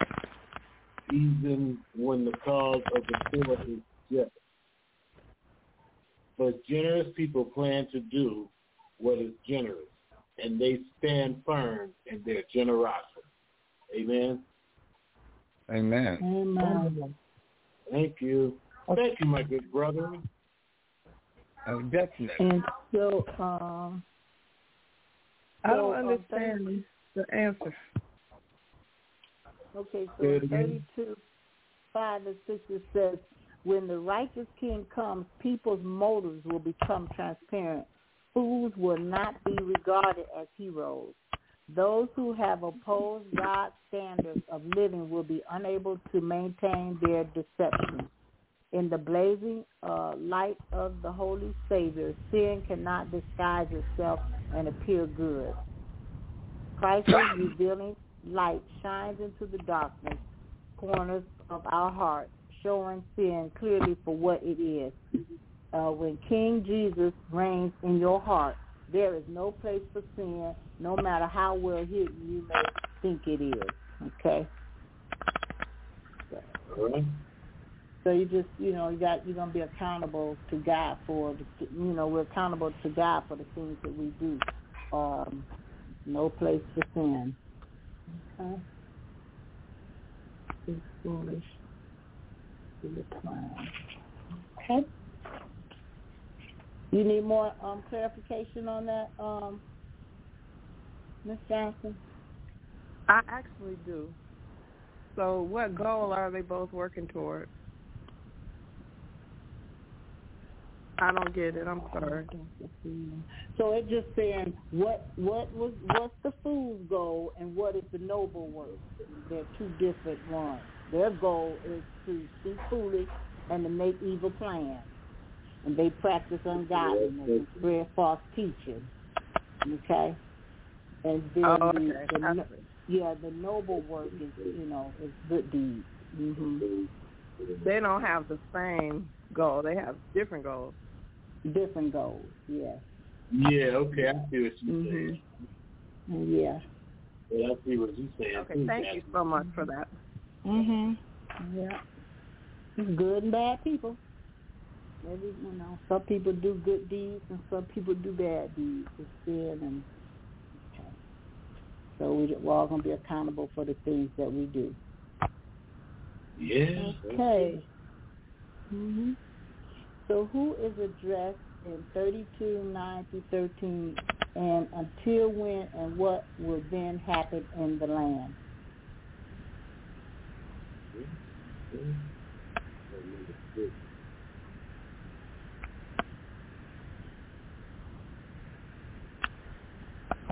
even when the cause of the poor is just. But generous people plan to do what is generous, and they stand firm in their generosity. Amen. Amen. Amen. Thank you. Thank you, my good brother. Definitely. And so, I don't understand the answer. Okay, so 32, 5 and 6, it says, when the righteous king comes, people's motives will become transparent. Fools will not be regarded as heroes. Those who have opposed God's standards of living will be unable to maintain their deception. In the blazing light of the Holy Savior, sin cannot disguise itself and appear good. Christ's revealing light shines into the darkness corners of our hearts, showing sin clearly for what it is. When King Jesus reigns in your heart, there is no place for sin, no matter how well hidden you may think it is. Okay? All right. So you just, you're going to be accountable to God for, we're accountable to God for the things that we do. No place for sin. Okay? It's foolish to the plan. Okay? You need more clarification on that, Ms. Johnson? I actually do. So what goal are they both working toward? I don't get it. I'm sorry. So it's just saying what's the fool's goal and what is the noble work? They're two different ones. Their goal is to be foolish and to make evil plans. And they practice ungodliness and spread false teaching. Okay? And then the noble work is, is good deeds. Mm-hmm. They don't have the same goal. They have different goals. Different goals, yes. Yeah, okay, I see what you're saying. Yeah. Yeah, I see what you're saying. Okay, thank you so much for that. Yeah. Good and bad people. Maybe, some people do good deeds and some people do bad deeds. It's sin and okay. So we're all going to be accountable for the things that we do. Yeah. Okay. Mm-hmm. So who is addressed in 32:9-13, and until when and what will then happen in the land?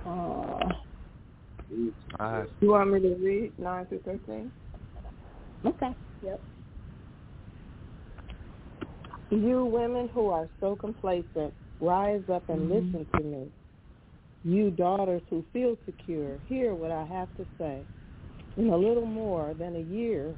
You want me to read 9 through 13? Okay. Yep. You women who are so complacent, rise up and listen to me. You daughters who feel secure, hear what I have to say. In little more than a year,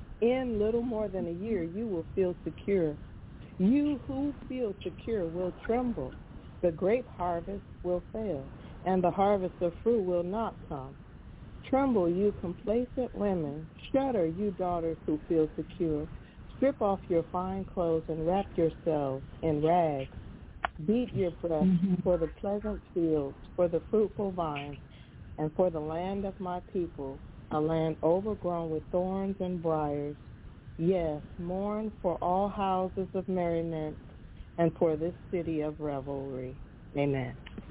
you will feel secure. You who feel secure will tremble. The grape harvest will fail, and the harvest of fruit will not come. Tremble, you complacent women. Shudder, you daughters who feel secure. Strip off your fine clothes and wrap yourselves in rags. Beat your breast for the pleasant fields, for the fruitful vines, and for the land of my people, a land overgrown with thorns and briars. Yes, mourn for all houses of merriment and for this city of revelry. Amen.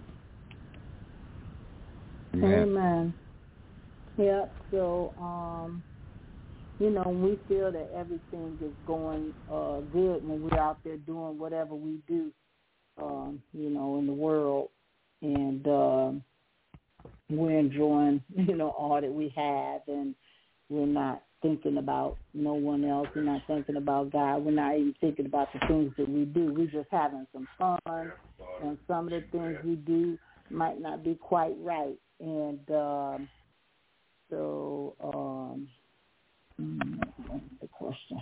Amen. Yeah, so, we feel that everything is going good when we're out there doing whatever we do, in the world. And we're enjoying, all that we have, and we're not thinking about no one else. We're not thinking about God. We're not even thinking about the things that we do. We're just having some fun, and some of the things we do might not be quite right. And the question,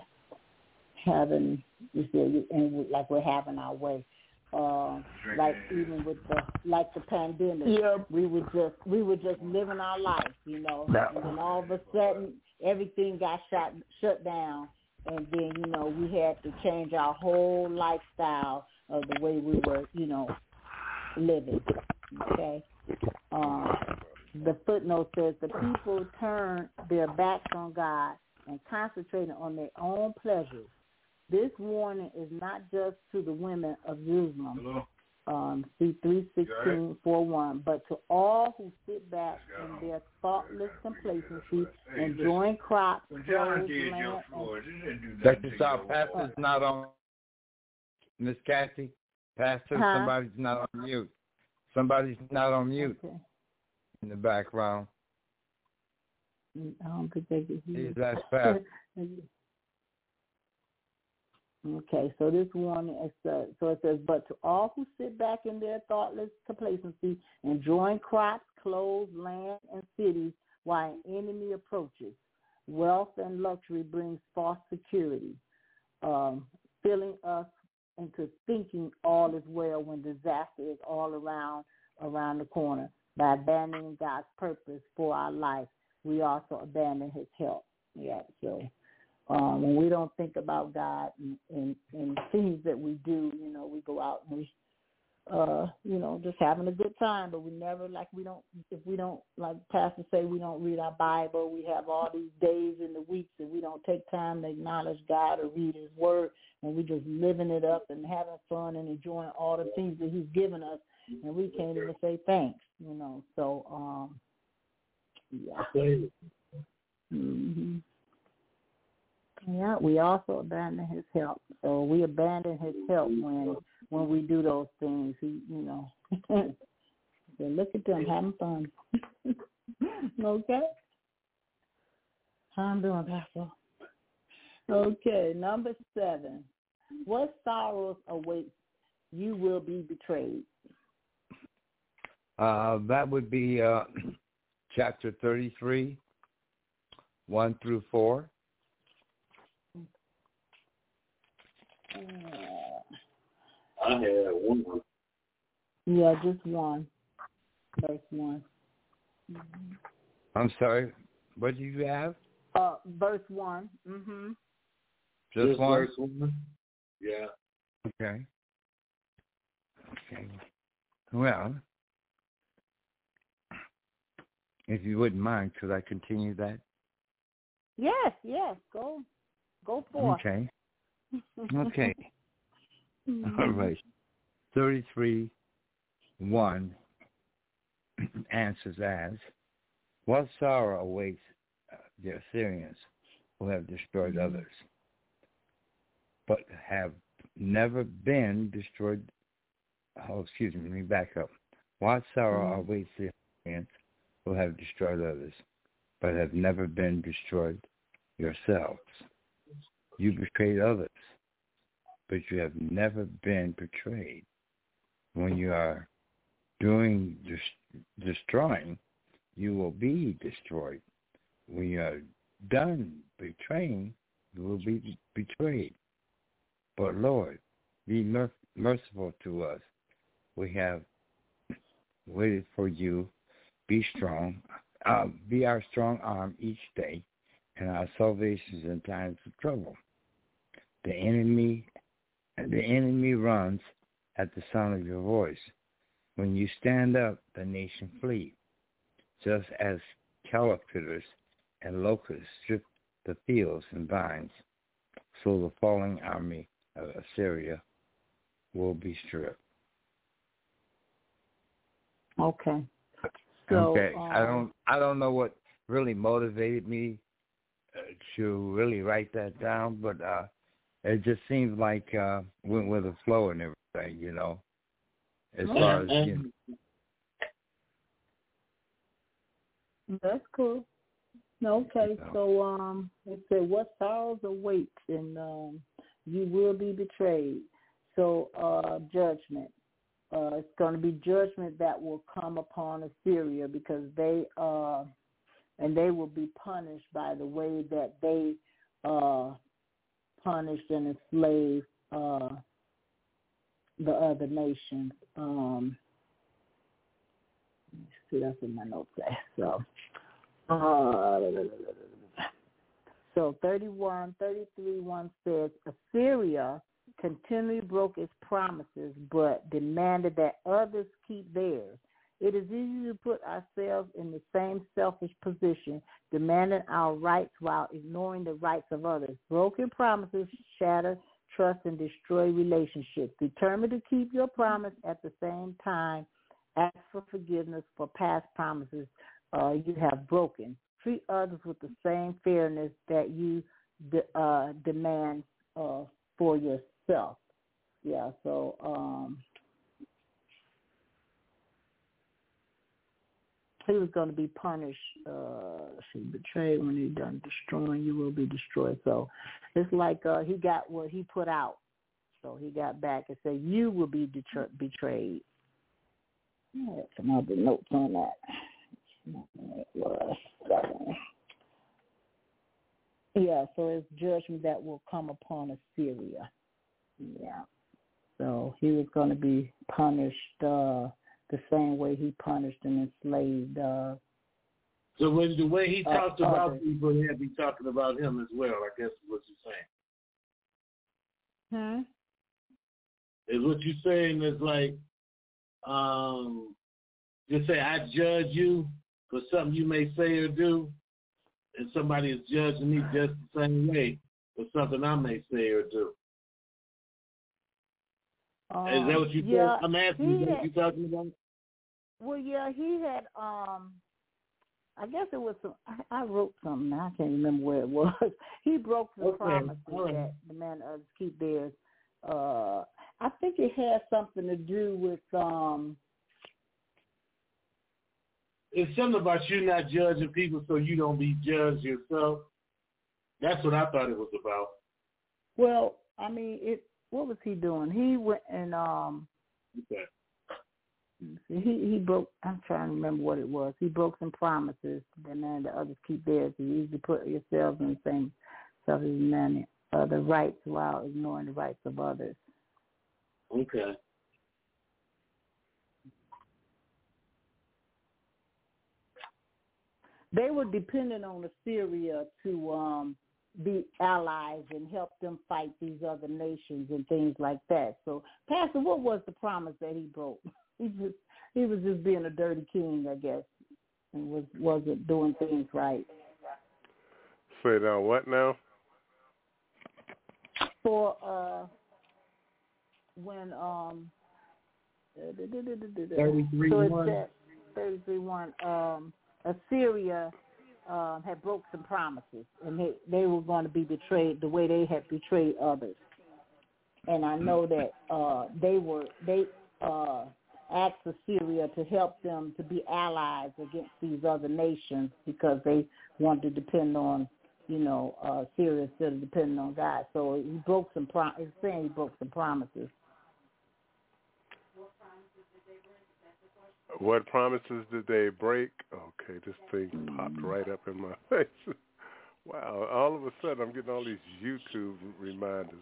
like we're having our way. Like even with the pandemic, we were just living our life, and then all of a sudden everything got shut down, and then we had to change our whole lifestyle of the way we were, living. Okay. The footnote says the people turned their backs on God and concentrated on their own pleasures. This warning is not just to the women of Jerusalem, see 3:16:4:1, but to all who sit back in their thoughtless complacency, enjoying crops, clothes, land, Check this out. Pastor's not on. Miss Kathy, Pastor, somebody's not on mute. Somebody's not on mute in the background. I don't think they can hear. That's Pastor. Okay, so this warning is so it says, but to all who sit back in their thoughtless complacency, enjoying crops, clothes, land, and cities while an enemy approaches, wealth and luxury brings false security, filling us into thinking all is well when disaster is all around the corner. By abandoning God's purpose for our life, we also abandon His help. Yeah, so. When we don't think about God and things that we do, we go out and we, just having a good time, but we never, if we don't, like Pastor say, we don't read our Bible, we have all these days in the weeks that we don't take time to acknowledge God or read His Word, and we just living it up and having fun and enjoying all the things that He's given us, and we can't even say thanks, so, yeah. Mm-hmm. Yeah, we also abandon His help. So we abandon His help when we do those things. So look at them having fun. Okay? How I'm doing, Pastor? Okay, number 7. What sorrows await you will be betrayed? That would be chapter 33, 1 through 4. I had one. Yeah, just one. Verse 1. Mm-hmm. I'm sorry. What do you have? Verse 1. Mm-hmm. Just one? Verse 1? Yeah. Okay. Well, if you wouldn't mind, could I continue that? Yes. Go for it. Okay. Okay. All right. 33:1 answers as, what sorrow awaits the Assyrians who have destroyed others, but have never been destroyed. Oh, excuse me, let me back up. What sorrow awaits the Assyrians who have destroyed others, but have never been destroyed yourselves. You betrayed others, but you have never been betrayed. When you are doing destroying, you will be destroyed. When you are done betraying, you will be betrayed. But Lord, be merciful to us. We have waited for you. Be strong. Be our strong arm each day and our salvations in times of trouble. The enemy runs at the sound of your voice. When you stand up, the nation flee. Just as caterpillars and locusts strip the fields and vines, so the falling army of Assyria will be stripped. Okay. So, okay. I don't know what really motivated me to really write that down, but it just seems like went with the flow and everything, you know. As far as that's cool. Okay, so it said, what sorrows await, and you will be betrayed. So judgment. It's going to be judgment that will come upon Assyria because they will be punished by the way that they punished and enslaved the other nations. See, that's in my notes there. So 33:1 says, Assyria continually broke its promises, but demanded that others keep theirs. It is easy to put ourselves in the same selfish position, demanding our rights while ignoring the rights of others. Broken promises shatter trust and destroy relationships. Determined to keep your promise at the same time. Ask for forgiveness for past promises you have broken. Treat others with the same fairness that you demand for yourself. Yeah, so he was going to be punished. She betrayed when he done destroying. You will be destroyed. So it's like he got what he put out. So he got back and said, you will be betrayed. I had some other notes on that. Yeah, so it's judgment that will come upon Assyria. Yeah. So he was going to be punished the same way he punished and enslaved. So when the way he talked about people, he'll be talking about him as well, I guess is what you're saying. Is what you're saying is like, just say, I judge you for something you may say or do, and somebody is judging me just the same way for something I may say or do. Is that what you said? I'm asking you, what you talking about? Well, yeah, he had, I guess it was some, I wrote something, I can't remember where it was. He broke the promises that the man others keep theirs. I think it had something to do with, it's something about you not judging people so you don't be judged yourself. That's what I thought it was about. Well, I mean, what was he doing? He went and he broke. I'm trying to remember what it was. He broke some promises, and then the others keep theirs. You usually put yourselves in the same selfish manner, the rights while ignoring the rights of others. Okay. They were dependent on Assyria to be allies and help them fight these other nations and things like that. So, Pastor, what was the promise that he broke? He was just being a dirty king, I guess, and wasn't doing things right. Say now what now? For when 33:1. 33:1. Assyria had broke some promises, and they were going to be betrayed the way they had betrayed others. And I know that asked Assyria to help them to be allies against these other nations because they wanted to depend on, Syria instead of depending on God. So he broke some. He's saying he broke some promises. What promises did they break? Okay, this thing popped right up in my face. Wow! All of a sudden, I'm getting all these YouTube reminders.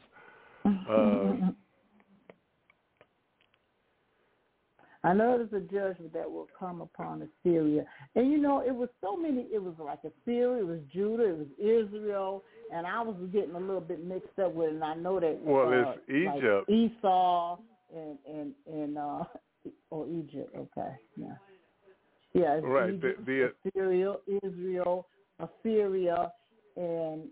I know there's a judgment that will come upon Assyria. And, it was so many. It was like Assyria, it was Judah, it was Israel, and I was getting a little bit mixed up with it. And I know that it's Egypt. Like Esau and Egypt, okay, yeah. Yeah, it's right. Egypt, Assyria, Israel, Assyria, and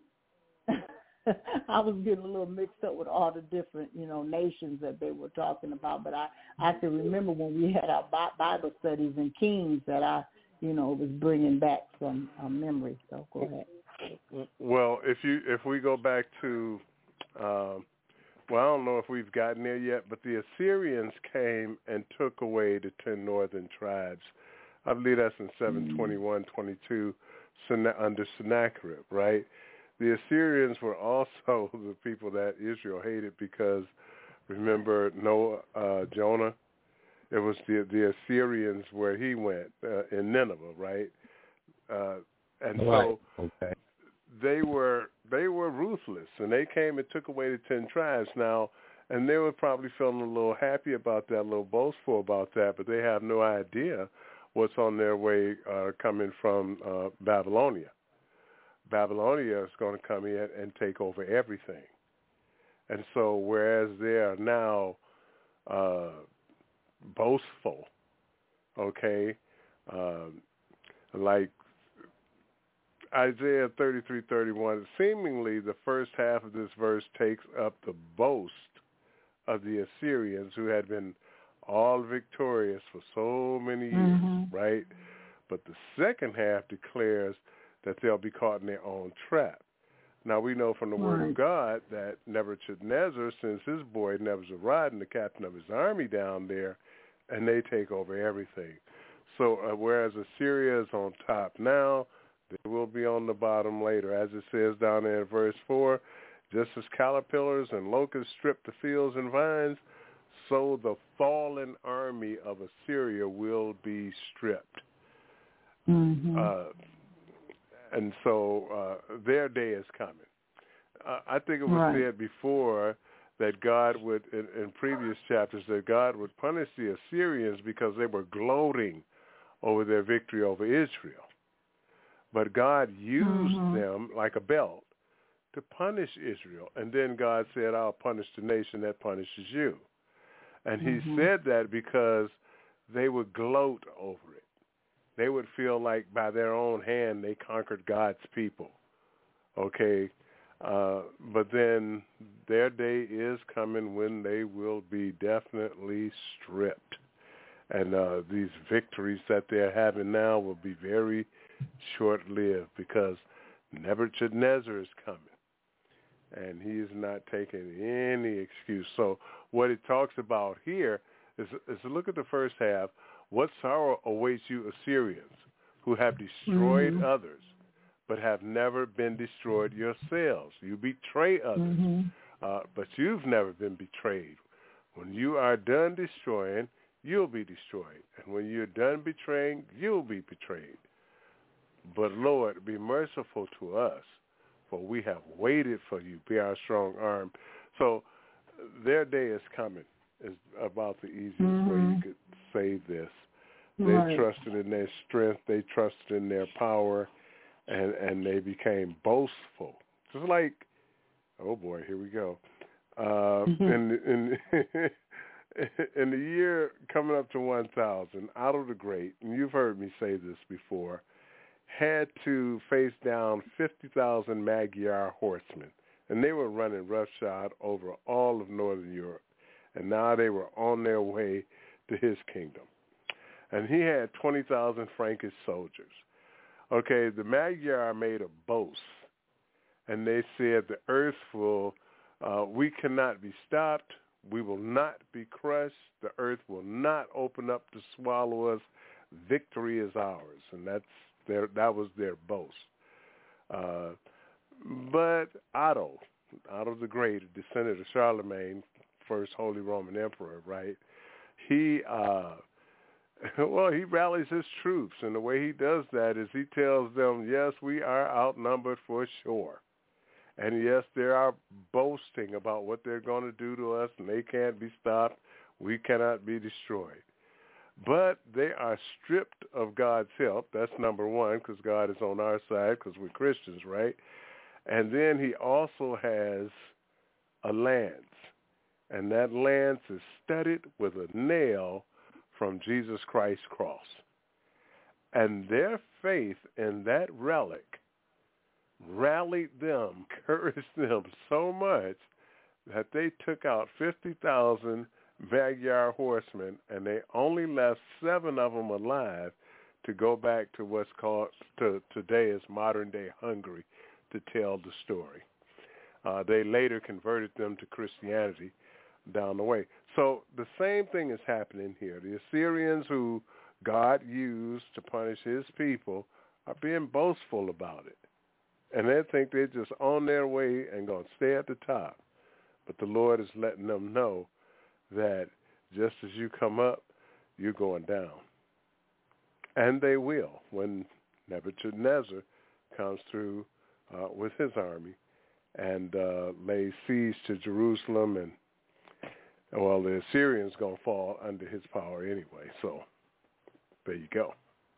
I was getting a little mixed up with all the different, nations that they were talking about. But I can remember when we had our Bible studies in Kings that I, was bringing back some memory. So go ahead. Well, if we go back to, I don't know if we've gotten there yet, but the Assyrians came and took away the 10 northern tribes. I believe that's in 721-22 under Sennacherib, right? The Assyrians were also the people that Israel hated because, remember Jonah? It was the Assyrians where he went in Nineveh, right? And so they were ruthless, and they came and took away the 10 tribes. Now, and they were probably feeling a little happy about that, a little boastful about that, but they have no idea what's on their way coming from Babylonia. Babylonia is going to come in and take over everything. And so whereas they are now boastful, okay, like Isaiah 33:31, seemingly the first half of this verse takes up the boast of the Assyrians who had been all victorious for so many years, right? But the second half declares that they'll be caught in their own trap. Now, we know from the Word of God that Nebuchadnezzar sends his boy Nebuzaradan, the captain of his army, down there, and they take over everything. So whereas Assyria is on top now, they will be on the bottom later. As it says down there in verse 4, just as caterpillars and locusts strip the fields and vines, so the fallen army of Assyria will be stripped. And so their day is coming. I think it was said before that God would, in previous chapters, that God would punish the Assyrians because they were gloating over their victory over Israel. But God used them like a belt to punish Israel. And then God said, I'll punish the nation that punishes you. And he said that because they would gloat over it. They would feel like by their own hand they conquered God's people, okay? But then their day is coming when they will be definitely stripped. And these victories that they're having now will be very short-lived because Nebuchadnezzar is coming, and he is not taking any excuse. So what it talks about here is look at the first half. What sorrow awaits you, Assyrians, who have destroyed others, but have never been destroyed yourselves. You betray others, but you've never been betrayed. When you are done destroying, you'll be destroyed. And when you're done betraying, you'll be betrayed. But, Lord, be merciful to us, for we have waited for you. Be our strong arm. So their day is coming. Is about the easiest way you could say this. They trusted in their strength. They trusted in their power, and they became boastful. Just like, oh boy, here we go. In the year coming up to 1000, Otto the Great, and you've heard me say this before, had to face down 50,000 Magyar horsemen, and they were running roughshod over all of Northern Europe. And now they were on their way to his kingdom. And he had 20,000 Frankish soldiers. Okay, the Magyar made a boast, and they said the earth will, we cannot be stopped, We will not be crushed. The earth will not open up to swallow us. Victory is ours, and that was their boast. But Otto the Great, a descendant of Charlemagne, first Holy Roman Emperor, right? He rallies his troops, and the way he does that is he tells them, yes, we are outnumbered for sure. And yes, they are boasting about what they're going to do to us, and they can't be stopped. We cannot be destroyed. But they are stripped of God's help. That's number one, because God is on our side, because we're Christians, right? And then he also has a lance, and that lance is studded with a nail from Jesus Christ's cross. And their faith in that relic rallied them, encouraged them so much that they took out 50,000 Magyar horsemen, and they only left 7 of them alive to go back to what's called today is modern-day Hungary to tell the story. They later converted them to Christianity down the way. So the same thing is happening here. The Assyrians, who God used to punish his people, are being boastful about it. And they think they're just on their way and going to stay at the top. But the Lord is letting them know that just as you come up, you're going down. And they will when Nebuchadnezzar comes through with his army and lays siege to Jerusalem. And, well, the Assyrians going to fall under his power anyway. So there you go.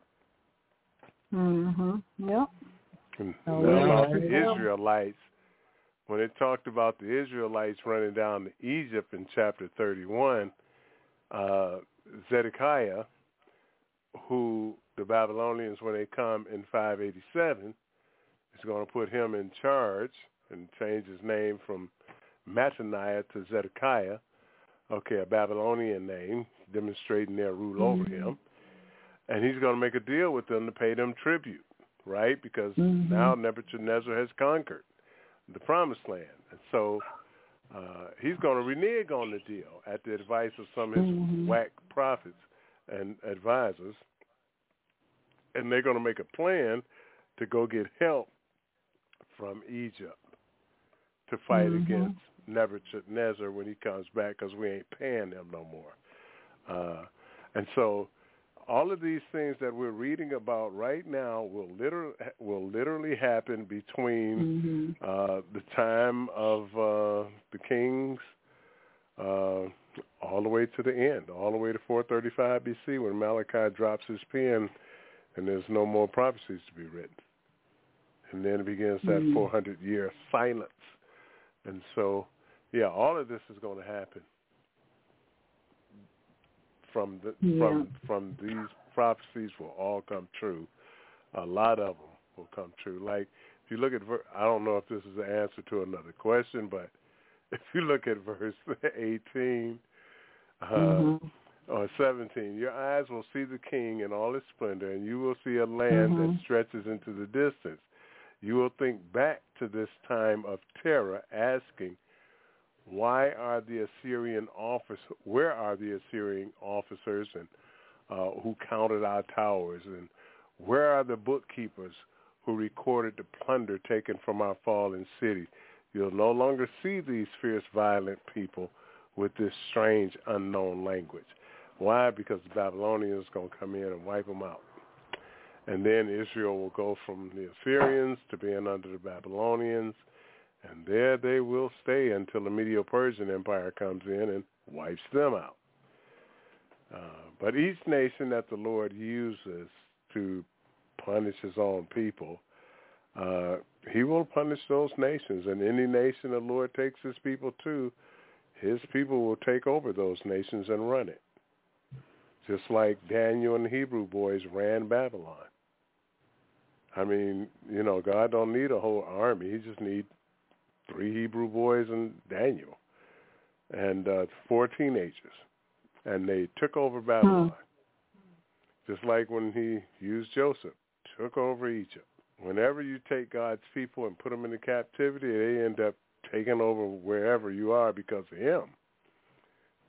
Mm-hmm. Yep. And about the Israelites, when it talked about the Israelites running down to Egypt in chapter 31, Zedekiah, who the Babylonians, when they come in 587, is going to put him in charge and change his name from Mattaniah to Zedekiah, a Babylonian name, demonstrating their rule over him. And he's going to make a deal with them to pay them tribute, right? Because now Nebuchadnezzar has conquered the promised land. And so he's going to renege on the deal at the advice of some of his whack prophets and advisors. And they're going to make a plan to go get help from Egypt to fight against Nebuchadnezzar when he comes back, because we ain't paying them no more. And so all of these things that we're reading about right now will literally happen between the time of the kings all the way to the end, all the way to 435 BC when Malachi drops his pen and there's no more prophecies to be written. And then it begins that 400-year silence. And so, all of this is going to happen from these prophecies will all come true. A lot of them will come true. Like, if you look at, I don't know if this is the answer to another question, but if you look at verse 18 or 17, your eyes will see the king in all his splendor, and you will see a land that stretches into the distance. You will think back to this time of terror, asking, where are the Assyrian officers and who counted our towers, and where are the bookkeepers who recorded the plunder taken from our fallen city? You'll no longer see these fierce, violent people with this strange, unknown language. Why? Because the Babylonians are going to come in and wipe them out. And then Israel will go from the Assyrians to being under the Babylonians, and there they will stay until the Medo-Persian Empire comes in and wipes them out. But each nation that the Lord uses to punish his own people, he will punish those nations. And any nation the Lord takes his people to, his people will take over those nations and run it. Just like Daniel and the Hebrew boys ran Babylon. I mean, God don't need a whole army. He just needs 3 Hebrew boys and Daniel and 4 teenagers. And they took over Babylon. Just like when he used Joseph, took over Egypt. Whenever you take God's people and put them into captivity, they end up taking over wherever you are because of him.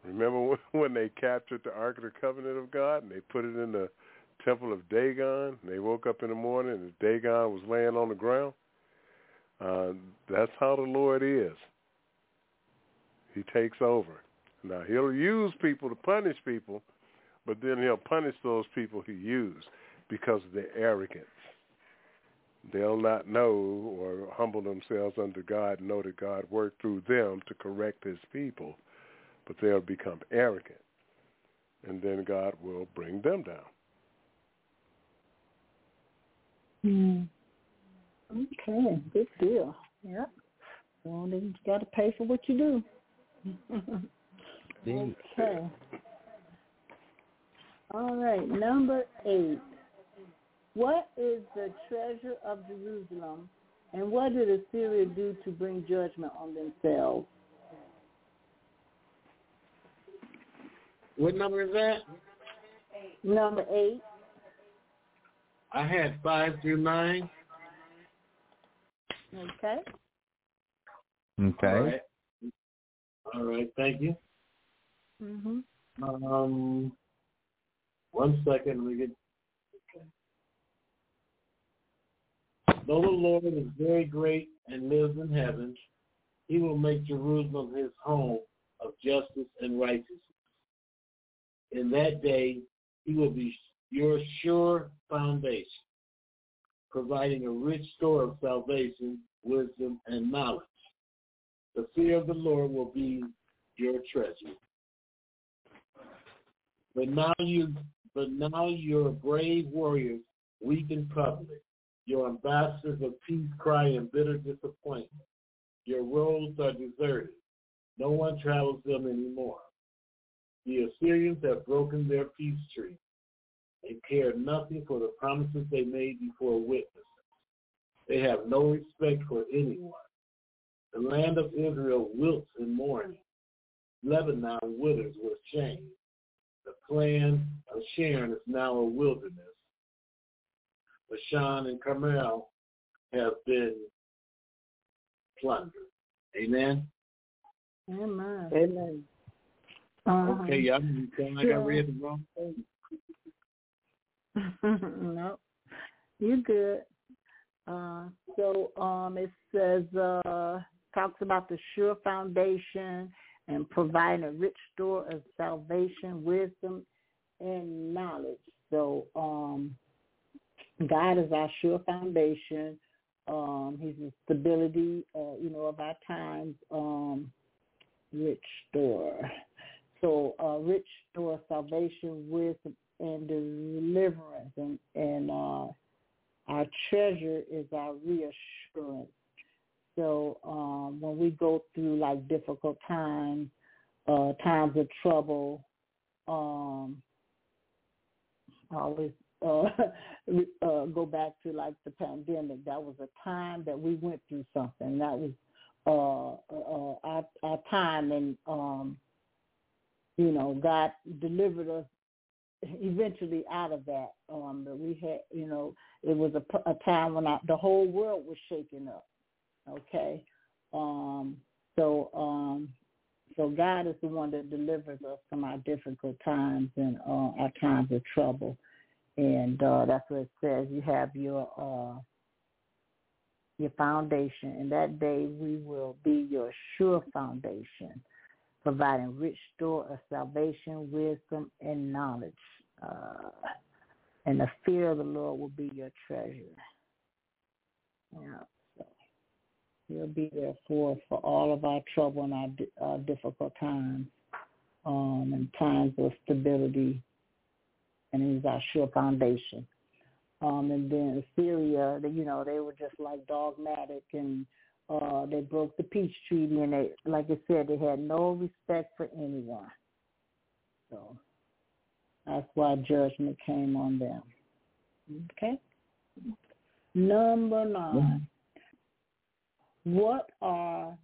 Remember when they captured the Ark of the Covenant of God and they put it in the temple of Dagon? And they woke up in the morning and Dagon was laying on the ground. That's how the Lord is. He takes over. Now, he'll use people to punish people, but then he'll punish those people he used because of their arrogance. They'll not know or humble themselves under God and know that God worked through them to correct his people, but they'll become arrogant, and then God will bring them down. Okay, good deal. Yep. Well, then you got to pay for what you do. Okay. All right, number 8. What is the treasure of Jerusalem, and what did Assyria do to bring judgment on themselves? What number is that? Number 8. I had 5 through 9. Okay. Okay. All right. Thank you. Mm-hmm. 1 second. Let me get. Okay. Though the Lord is very great and lives in heaven, he will make Jerusalem his home of justice and righteousness. In that day, he will be your sure foundation, providing a rich store of salvation, wisdom, and knowledge. The fear of the Lord will be your treasure. But now your brave warriors weep in public. Your ambassadors of peace cry in bitter disappointment. Your roads are deserted. No one travels them anymore. The Assyrians have broken their peace treaty. They care nothing for the promises they made before witnesses. They have no respect for anyone. The land of Israel wilts in mourning. Lebanon withers with shame. The plan of Sharon is now a wilderness. Bashan and Carmel have been plundered. Amen? Amen. Amen. Okay, y'all sound like I read the wrong thing. No, you're good. So it says, talks about the sure foundation and providing a rich store of salvation, wisdom, and knowledge. So God is our sure foundation. He's the stability, of our times. Rich store. So rich store of salvation, wisdom, and deliverance, and our treasure is our reassurance. So when we go through like difficult times, times of trouble, I always go back to like the pandemic. That was a time that we went through something. That was our time, and God delivered us eventually out of that. But we had, it was a time when the whole world was shaking up. Okay, so God is the one that delivers us from our difficult times and our times of trouble, and that's what it says. You have your foundation, and that day we will be your sure foundation, providing rich store of salvation, wisdom, and knowledge. And the fear of the Lord will be your treasure. Yeah, so he'll be there for all of our trouble and our difficult times, and times of stability, and he's our sure foundation. And then Assyria, they were just like dogmatic, and they broke the peace treaty, and they, like I said, they had no respect for anyone. So that's why judgment came on them. Okay. Number 9. What are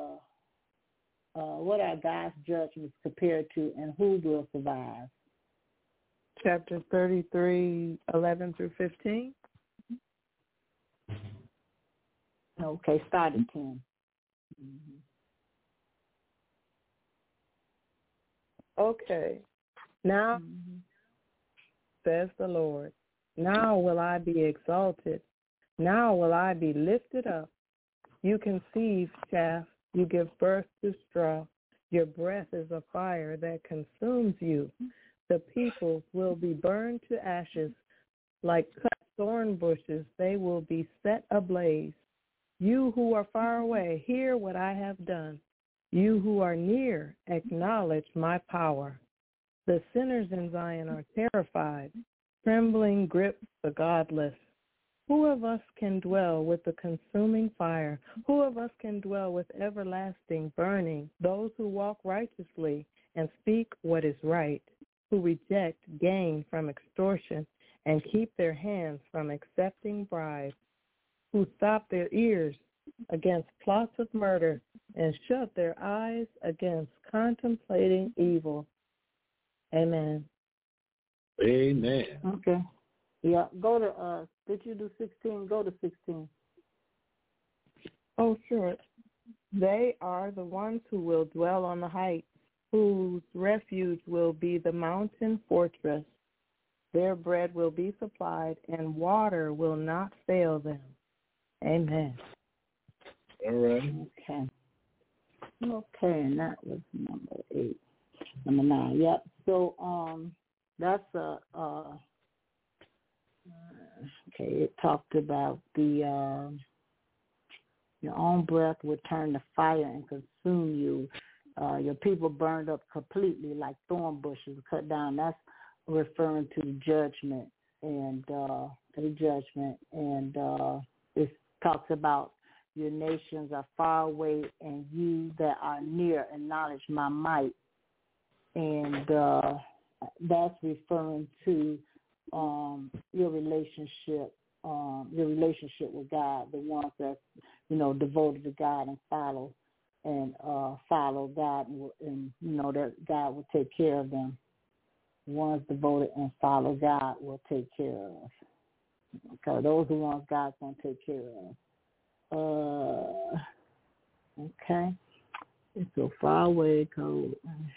God's judgments compared to, and who will survive? Chapter 33, 11 through 15. Okay, start at 10. Okay. Now, says the Lord, now will I be exalted. Now will I be lifted up. You conceive chaff. You give birth to straw. Your breath is a fire that consumes you. The peoples will be burned to ashes. Like cut thorn bushes, they will be set ablaze. You who are far away, hear what I have done. You who are near, acknowledge my power. The sinners in Zion are terrified. Trembling grips the godless. Who of us can dwell with the consuming fire? Who of us can dwell with everlasting burning? Those who walk righteously and speak what is right, who reject gain from extortion and keep their hands from accepting bribes, who stop their ears against plots of murder and shut their eyes against contemplating evil. Amen. Amen. Okay. Yeah, go to, did you do 16? Go to 16. Oh, sure. They are the ones who will dwell on the heights, whose refuge will be the mountain fortress. Their bread will be supplied, and water will not fail them. Amen. All right. Okay. Okay, and that was number 8. Number 9. Yep. So that's okay. It talked about the your own breath would turn to fire and consume you. Your people burned up completely like thorn bushes cut down. That's referring to the judgment and it talks about your nations are far away and you that are near acknowledge my might. And that's referring to your relationship with God, the ones that, devoted to God and follow God, and that God will take care of them. The ones devoted and follow God will take care of. Okay, those are the ones God's going to take care of. Okay. It's so far away, cold.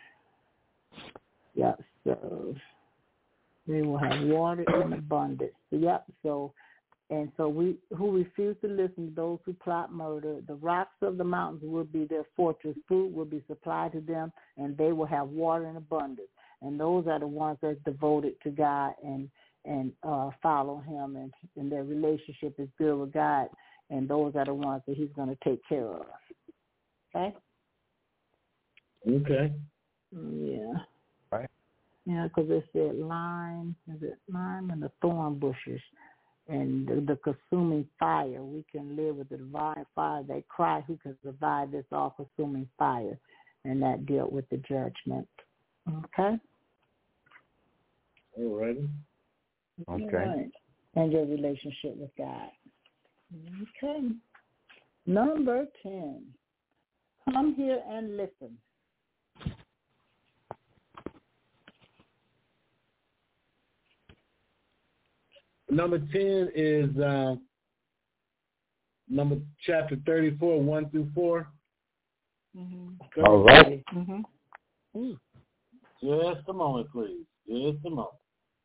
Yep, so they will have water in abundance. Yep, so we who refuse to listen to those who plot murder, the rocks of the mountains will be their fortress. Food will be supplied to them, and they will have water in abundance. And those are the ones that are devoted to God and follow Him, and their relationship is good with God. And those are the ones that He's going to take care of. Okay. Okay. Yeah. Right. Yeah, because it said lime and the thorn bushes and the consuming fire. We can live with the divine fire. They cry, who can survive this all-consuming fire? And that dealt with the judgment. Okay? All righty. Okay. Right. And your relationship with God. Okay. Number 10. Come here and listen. Number 10 is chapter 34, 1 through 4. Mm-hmm. All right. Mm-hmm. Just a moment, please. Just a moment.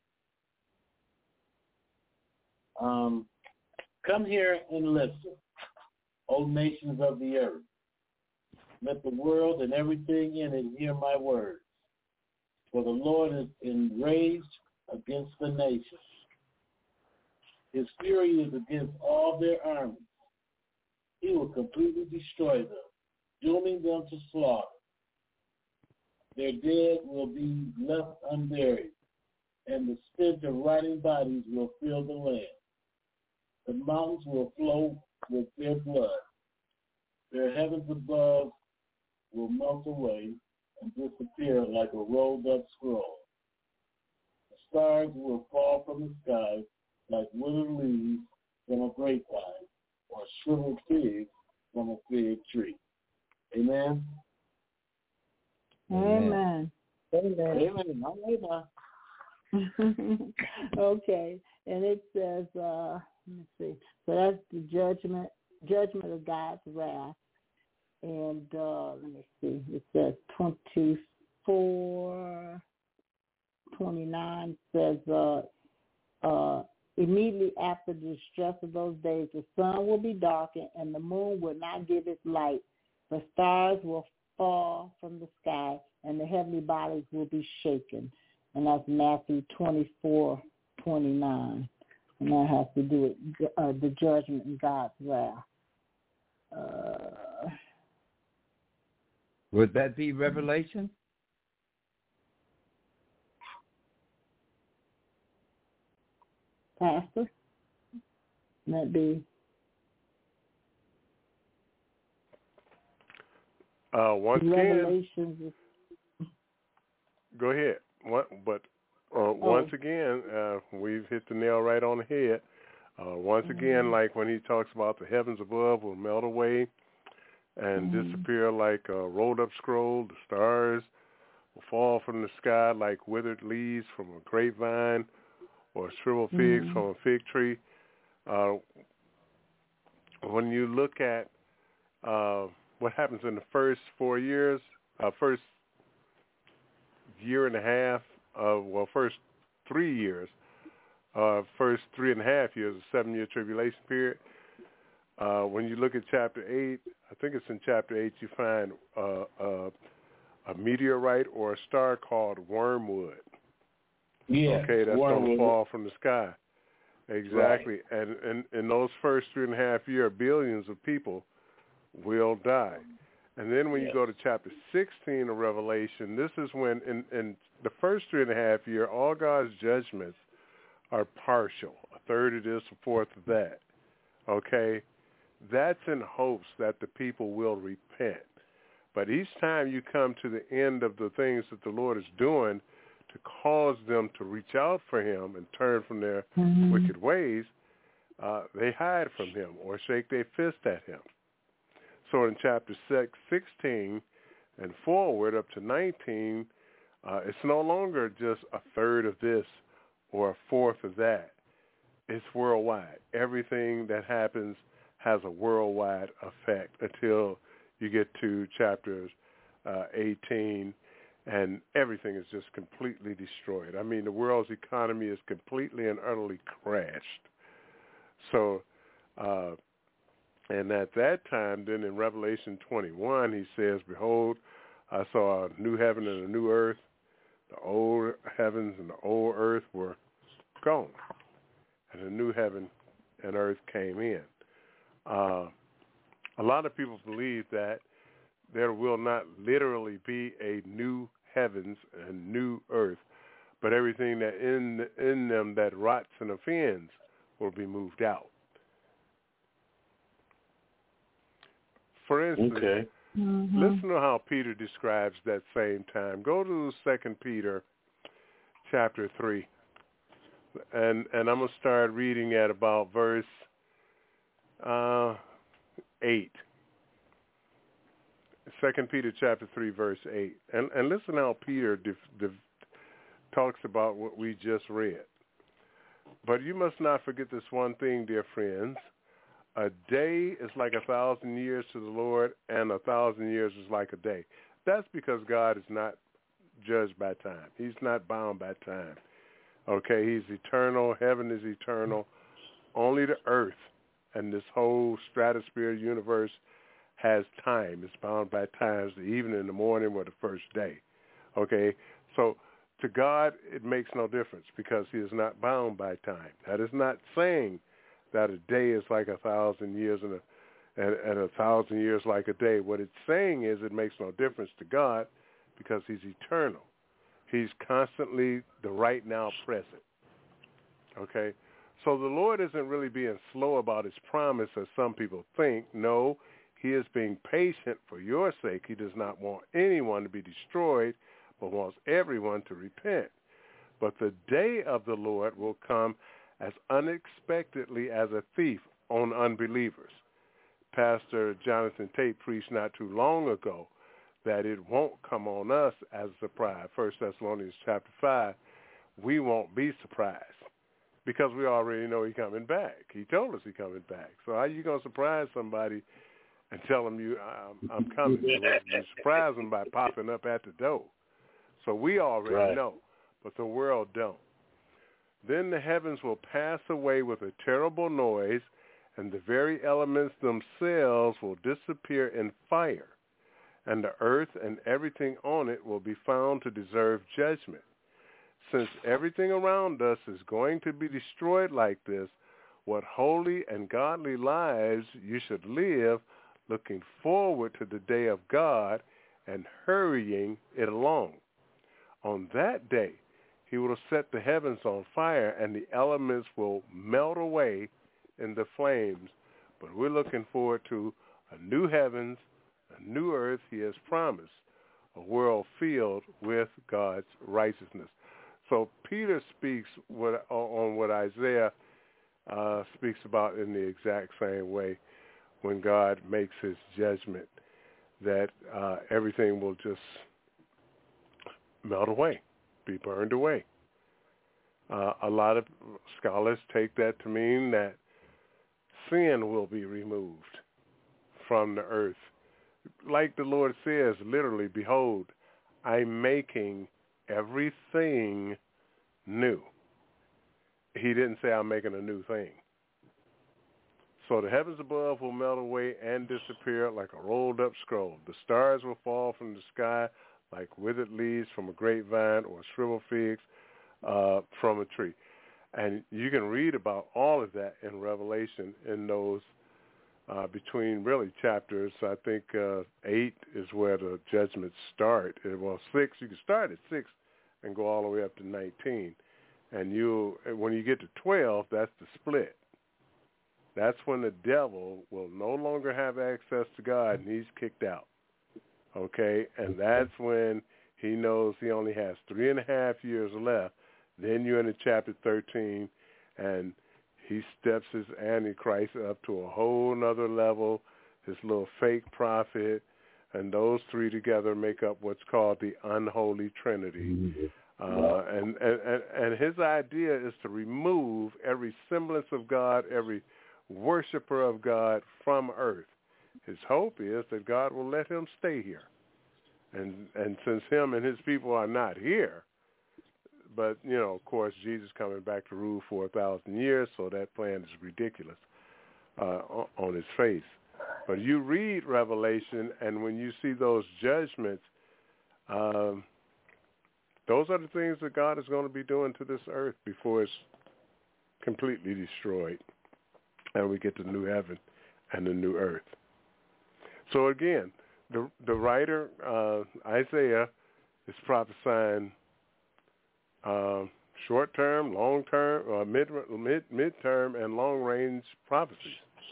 Come here and listen, O nations of the earth. Let the world and everything in it hear my words. For the Lord is enraged against the nations. His fury is against all their armies. He will completely destroy them, dooming them to slaughter. Their dead will be left unburied, and the stench of rotting bodies will fill the land. The mountains will flow with their blood. Their heavens above will melt away and disappear like a rolled up scroll. The stars will fall from the sky like withered leaves from a grapevine or shriveled figs from a fig tree. Amen? Amen. Amen. All right now. Okay. And it says, let me see. So that's the judgment of God's wrath. And let me see. It says 4:29 says, immediately after the distress of those days, the sun will be darkened and the moon will not give its light. The stars will fall from the sky and the heavenly bodies will be shaken. And that's Matthew 24:29. And that has to do with the judgment and God's wrath. Would that be Revelation? Pastor? That be? Once again, Revelations. Go ahead. Once again, we've hit the nail right on the head. Once again, like when he talks about the heavens above will melt away and disappear like a rolled-up scroll, the stars will fall from the sky like withered leaves from a grapevine or shriveled figs from a fig tree. When you look at what happens in the first 4 years, first year and a half, first 3 years, first 3.5 years, a 7-year tribulation period. When you look at chapter 8, I think it's in chapter 8, you find a meteorite or a star called wormwood. Yeah. Okay, that's going to fall from the sky. Exactly. Right. And in those first 3.5 years, billions of people will die. And then when you go to chapter 16 of Revelation, this is when in the first 3.5 years, all God's judgments are partial. A third of this, a fourth of that. Okay? That's in hopes that the people will repent. But each time you come to the end of the things that the Lord is doing to cause them to reach out for him and turn from their wicked ways, they hide from him or shake their fist at him. So in chapter 16 and forward up to 19, it's no longer just a third of this or a fourth of that. It's worldwide. Everything that happens has a worldwide effect until you get to chapters 18, and everything is just completely destroyed. I mean, the world's economy is completely and utterly crashed. So, and at that time, then in Revelation 21, he says, "Behold, I saw a new heaven and a new earth. The old heavens and the old earth were gone, and a new heaven and earth came in." A lot of people believe that there will not literally be a new heavens and new earth, but everything that in them that rots and offends will be moved out. For instance, listen to how Peter describes that same time. Go to 2 Peter chapter 3, and I'm going to start reading at about verse 8. 2 Peter chapter 3, verse 8. And listen how Peter talks about what we just read. "But you must not forget this one thing, dear friends. A day is like 1,000 years to the Lord, and 1,000 years is like a day." That's because God is not judged by time. He's not bound by time. Okay, he's eternal. Heaven is eternal. Only the earth and this whole stratosphere universe has time. It's bound by times, the evening, the morning, or the first day. Okay, so to God, it makes no difference because he is not bound by time. That is not saying that a day is like 1,000 years and 1,000 years like a day. What it's saying is it makes no difference to God because he's eternal. He's constantly the right now present. Okay? So the Lord isn't really being slow about his promise as some people think. No, he is being patient for your sake. He does not want anyone to be destroyed, but wants everyone to repent. But the day of the Lord will come as unexpectedly as a thief on unbelievers. Pastor Jonathan Tate preached not too long ago that it won't come on us as a surprise. 1 Thessalonians chapter 5, we won't be surprised because we already know he's coming back. He told us he's coming back. So how are you going to surprise somebody and tell them I'm coming? You surprise them by popping up at the door. So we already know, but the world don't. Then the heavens will pass away with a terrible noise, and the very elements themselves will disappear in fire, and the earth and everything on it will be found to deserve judgment. Since everything around us is going to be destroyed like this, what holy and godly lives you should live, looking forward to the day of God and hurrying it along. On that day, he will set the heavens on fire, and the elements will melt away in the flames. But we're looking forward to a new heavens, a new earth he has promised, a world filled with God's righteousness. So Peter speaks on what Isaiah speaks about in the exact same way when God makes his judgment, that everything will just melt away, be burned away. A lot of scholars take that to mean that sin will be removed from the earth. Like the Lord says, literally, behold, I'm making everything new. He didn't say I'm making a new thing. So the heavens above will melt away and disappear like a rolled up scroll. The stars will fall from the sky like withered leaves from a grapevine or shriveled figs from a tree. And you can read about all of that in Revelation in those between really chapters. I think 8 is where the judgments start. Well, 6, you can start at 6 and go all the way up to 19. And when you get to 12, that's the split. That's when the devil will no longer have access to God and he's kicked out. Okay? And that's when he knows he only has 3.5 years left. Then you're in chapter 13, and he steps his Antichrist up to a whole nother level, his little fake prophet, and those three together make up what's called the unholy trinity. And his idea is to remove every semblance of God, every worshiper of God from earth. His hope is that God will let him stay here. And since him and his people are not here, but, of course, Jesus coming back to rule for 1,000 years, so that plan is ridiculous on its face. But you read Revelation, and when you see those judgments, those are the things that God is going to be doing to this earth before it's completely destroyed, and we get the new heaven and the new earth. So again, the writer, Isaiah, is prophesying short-term, long-term, mid-term, and long-range prophecies.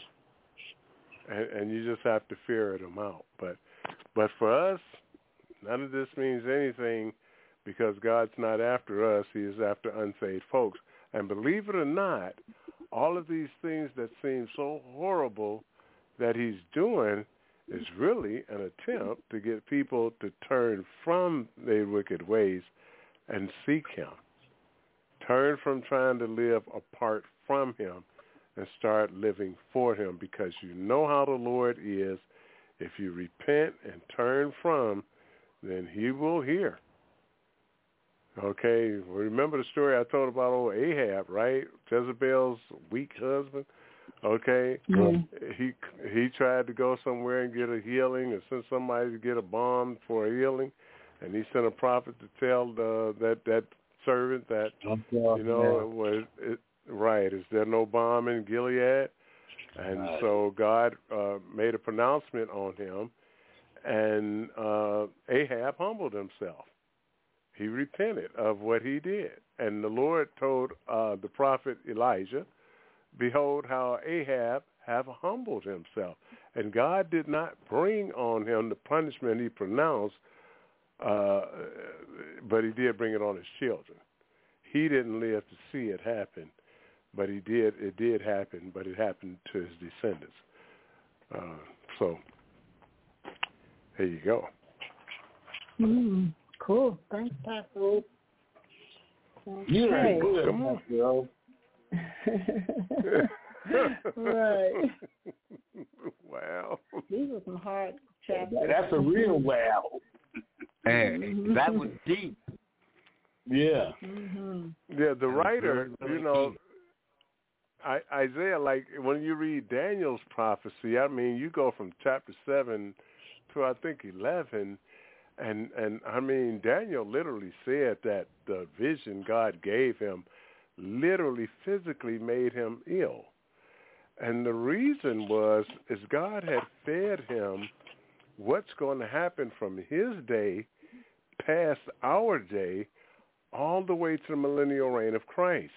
And you just have to ferret them out. But for us, none of this means anything because God's not after us. He is after unsaved folks. And believe it or not, all of these things that seem so horrible that he's doing is really an attempt to get people to turn from their wicked ways and seek him. Turn from trying to live apart from him and start living for him, because you know how the Lord is. If you repent and turn from, then he will hear. Okay, remember the story I told about old Ahab, right? Jezebel's weak husband. Okay, he tried to go somewhere and get a healing, or send somebody to get a balm for a healing, and he sent a prophet to tell that servant that is there no balm in Gilead? And so God made a pronouncement on him, and Ahab humbled himself. He repented of what he did, and the Lord told the prophet Elijah, behold how Ahab have humbled himself. And God did not bring on him the punishment he pronounced, but he did bring it on his children. He didn't live to see it happen, but he did. It did happen, but it happened to his descendants. So there you go. Cool. Thanks, Pastor. You're good. Come on, girl. Right. Wow. These are some hard chapters. That's a real wow. Hey, that was deep. Yeah. Yeah, the writer, really you know, deep. Isaiah, like when you read Daniel's prophecy, I mean, you go from chapter 7 to I think 11, and I mean, Daniel literally said that the vision God gave him literally physically made him ill. And the reason is God had fed him what's going to happen from his day past our day all the way to the millennial reign of Christ.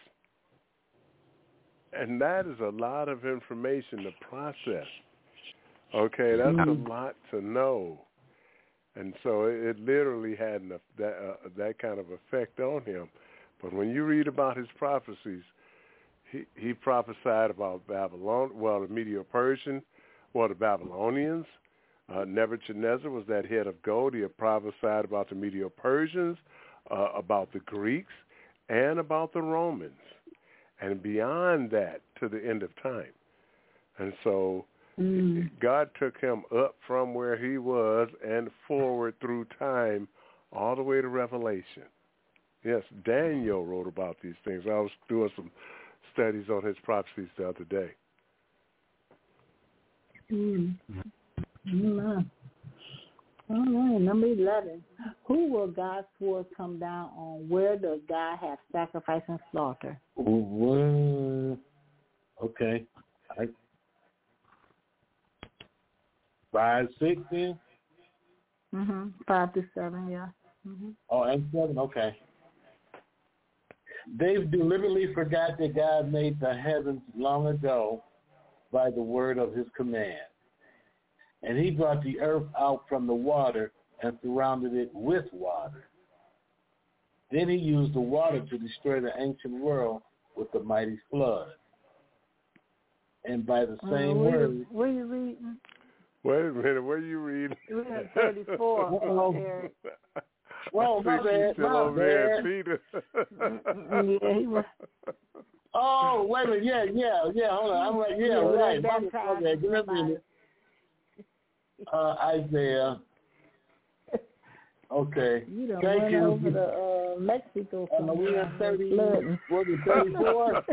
And that is a lot of information to process. Okay, that's a lot to know. And so it literally had that kind of effect on him. But when you read about his prophecies, he prophesied about Babylon, the Medo-Persian, the Babylonians. Nebuchadnezzar was that head of gold. He had prophesied about the Medo-Persians, about the Greeks, and about the Romans, and beyond that to the end of time. And so God took him up from where he was and forward through time all the way to Revelation. Yes, Daniel wrote about these things. I was doing some studies on his prophecies the other day. All right, number 11. Who will God's sword come down on? Where does God have sacrifice and slaughter? Okay. 5, 6 then? 5 to 7, yeah. Oh, and 7, okay. They've deliberately forgot that God made the heavens long ago by the word of his command. And he brought the earth out from the water and surrounded it with water. Then he used the water to destroy the ancient world with the mighty flood. And by the same word... Where you reading? Wait a minute, where you reading? We're at 34, Eric. Well, my bad, Peter. Yeah, he was... Oh, wait a minute, yeah, hold on. I'm like, right. Okay, give me a minute. Isaiah. Okay. You done Thank went you. over to Mexico. We are 30. Was it 34?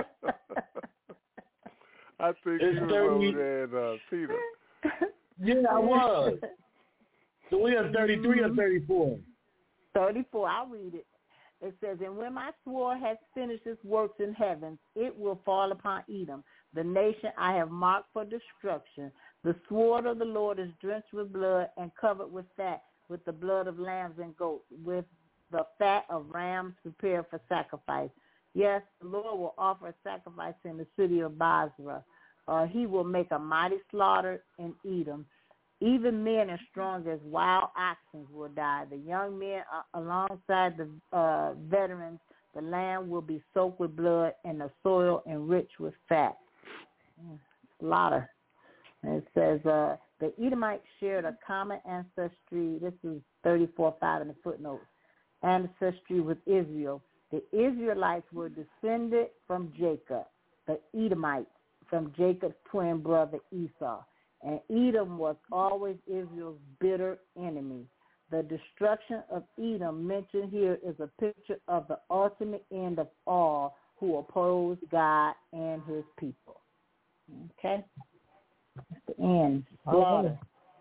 I think it's you 30. were over there, Peter. Yeah, I was. So we are 33 or 34? 34. I'll read it. It says, and when my sword has finished its works in heaven, it will fall upon Edom, the nation I have marked for destruction. The sword of the Lord is drenched with blood and covered with fat, with the blood of lambs and goats, with the fat of rams prepared for sacrifice. Yes, the Lord will offer a sacrifice in the city of Basra. He will make a mighty slaughter in Edom. Even men as strong as wild oxen will die. The young men alongside the veterans, the land will be soaked with blood and the soil enriched with fat. Slaughter. And it says the Edomites shared a common ancestry. This is 34:5 in the footnotes. Ancestry with Israel. The Israelites were descended from Jacob. The Edomites from Jacob's twin brother Esau. And Edom was always Israel's bitter enemy. The destruction of Edom mentioned here is a picture of the ultimate end of all who oppose God and his people. Okay? That's the end. Slaughter.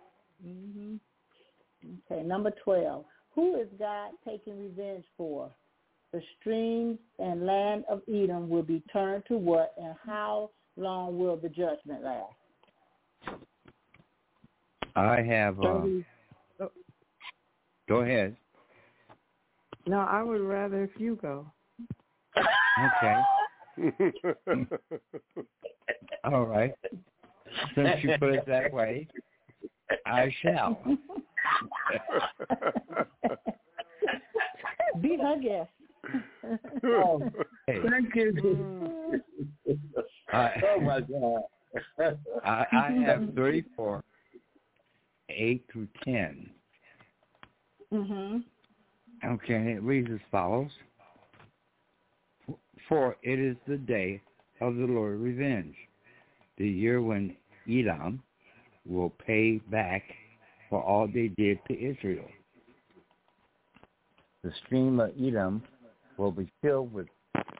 Okay, number 12. Who is God taking revenge for? The streams and land of Edom will be turned to what, and how long will the judgment last? I have... Go ahead. No, I would rather if you go. Okay. All right. Since you put it that way, I shall. Be her guest. Hey. Thank you. Oh, my God. I have 34, 8 through 10. Okay, and it reads as follows. For it is the day of the Lord revenge, the year when Edom will pay back for all they did to Israel. The stream of Edom will be filled with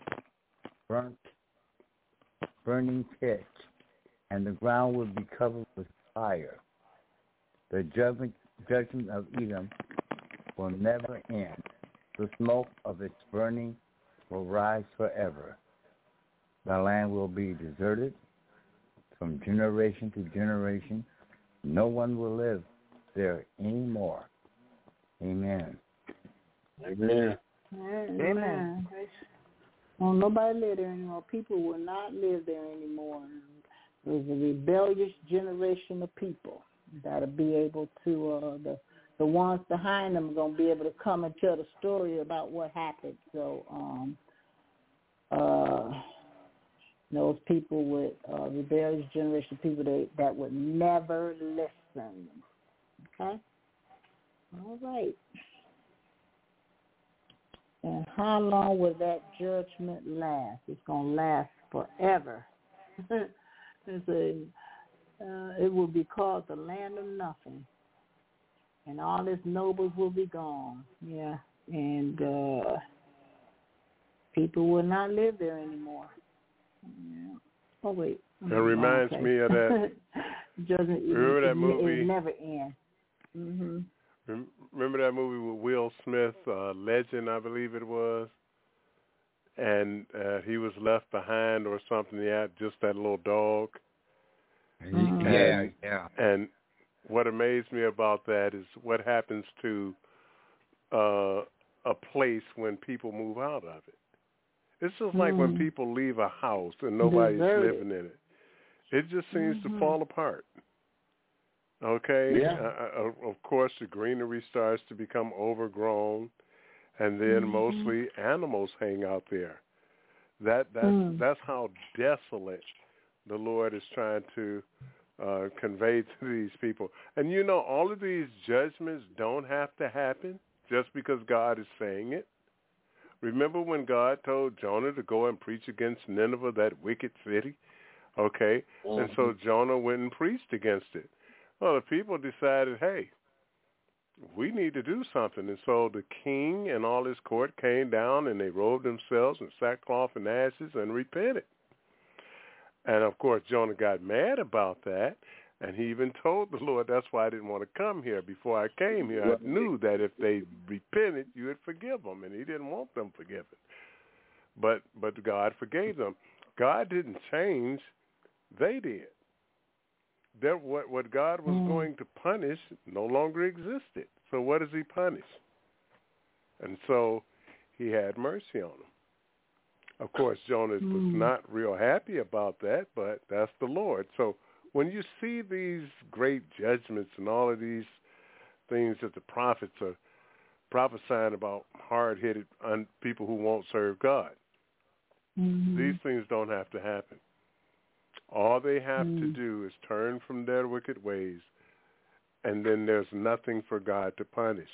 burning pitch, and the ground will be covered with fire. The judgment of Edom will never end. The smoke of its burning will rise forever. The land will be deserted from generation to generation. No one will live there anymore. Amen. Amen. Amen. Well, nobody live there anymore. People will not live there anymore. There's a rebellious generation of people that'll be able to, the ones behind them are going to be able to come and tell the story about what happened. So, those people with rebellious generation of people that would never listen. Okay? All right. And how long will that judgment last? It's going to last forever. It will be called the land of nothing. And all its nobles will be gone. Yeah. And people will not live there anymore. Yeah. Oh, wait. That reminds me of that. Remember that movie? It never ends. Mm-hmm. Remember that movie with Will Smith, Legend, I believe it was? And he was left behind or something. He had just that little dog. Yeah. And what amazed me about that is what happens to a place when people move out of it. It's just like when people leave a house and nobody's living in it. It just seems to fall apart. Okay? Yeah. Of course, the greenery starts to become overgrown, and then mostly animals hang out there. That's how desolate the Lord is trying to convey to these people. And you know, all of these judgments don't have to happen just because God is saying it. Remember when God told Jonah to go and preach against Nineveh, that wicked city? Okay? And so Jonah went and preached against it. Well, the people decided, hey, we need to do something. And so the king and all his court came down, and they robed themselves in sackcloth and ashes and repented. And, of course, Jonah got mad about that, and he even told the Lord, that's why I didn't want to come here. Before I came here, I knew that if they repented, you would forgive them, and he didn't want them forgiven. But God forgave them. God didn't change. They did. What God was going to punish no longer existed. So what does he punish? And so he had mercy on them. Of course, Jonah was not real happy about that, but that's the Lord. So when you see these great judgments and all of these things that the prophets are prophesying about hard-headed people who won't serve God, these things don't have to happen. All they have to do is turn from their wicked ways, and then there's nothing for God to punish.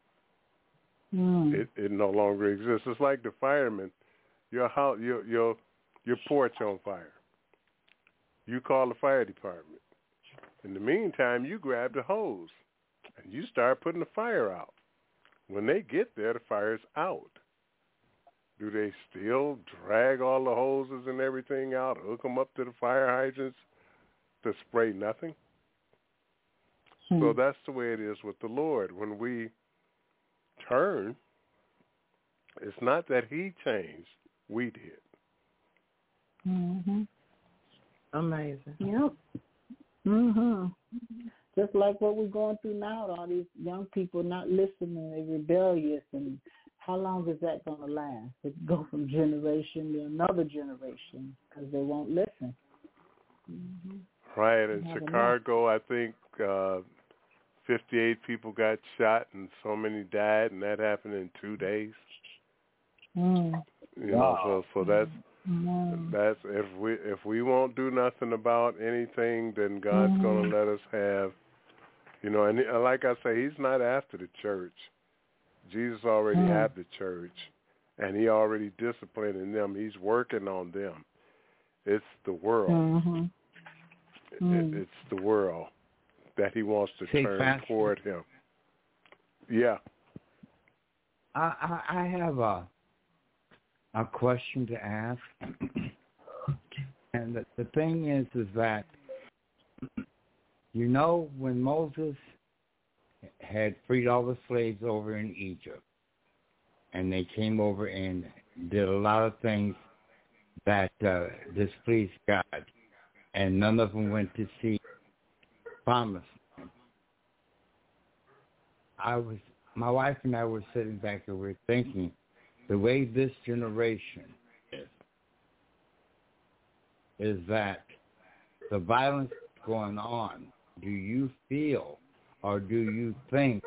It no longer exists. It's like the fireman, your house, your porch on fire. You call the fire department. In the meantime, you grab the hose, and you start putting the fire out. When they get there, the fire's out. Do they still drag all the hoses and everything out, hook them up to the fire hydrants to spray nothing? So that's the way it is with the Lord. When we turn, it's not that he changed. We did. Amazing. Yep. Just like what we're going through now, all these young people not listening, they're rebellious, and how long is that going to last? It go from generation to another generation because they won't listen. Right. In Chicago, I think 58 people got shot and so many died, and that happened in 2 days. You know, so that's if we won't do nothing about anything, then God's going to let us have, you know, and like I say, he's not after the church. Jesus already had the church, and he already disciplining them. He's working on them. It's the world. It's the world that he wants to turn toward him. Yeah. I have a question to ask, and the thing is that when Moses had freed all the slaves over in Egypt, and they came over and did a lot of things that displeased God, and none of them went to see promised land. My wife and I were sitting back and we're thinking, the way this generation is that the violence going on, do you feel or do you think,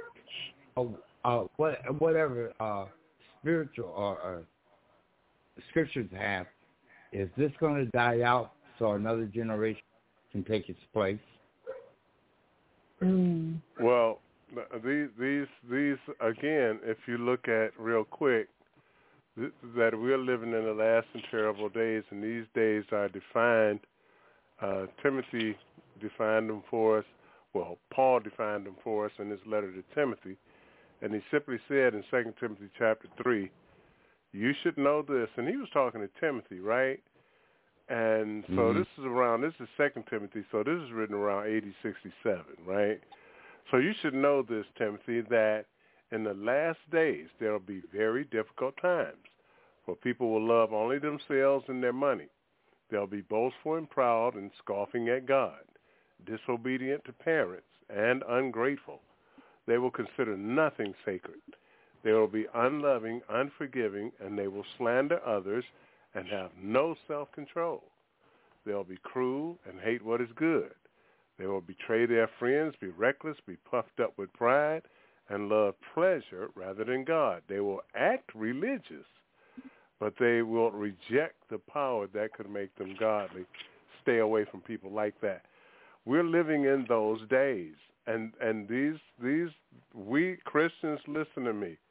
whatever spiritual or scriptures have, is this going to die out so another generation can take its place? Well, these again, if you look at real quick, that we're living in the last and terrible days, and these days are defined. Timothy defined them for us. Well, Paul defined them for us in his letter to Timothy, and he simply said in 2 Timothy chapter 3, you should know this, and he was talking to Timothy, right? And so this is 2 Timothy, so this is written around AD 67, right? So you should know this, Timothy, that in the last days there will be very difficult times, for people will love only themselves and their money. They'll be boastful and proud and scoffing at God, disobedient to parents, and ungrateful. They will consider nothing sacred. They will be unloving, unforgiving, and they will slander others and have no self-control. They'll be cruel and hate what is good. They will betray their friends, be reckless, be puffed up with pride, and love pleasure rather than God. They will act religious, but they will reject the power that could make them godly. Stay away from people like that. We're living in those days, and we Christians, listen to me.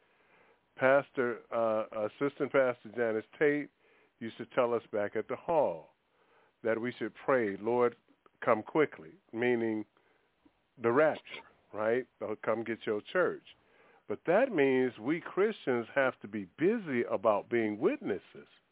Assistant Pastor Janice Tate used to tell us back at the hall that we should pray, Lord, come quickly, meaning the rapture, right? Come get your church. But that means we Christians have to be busy about being witnesses.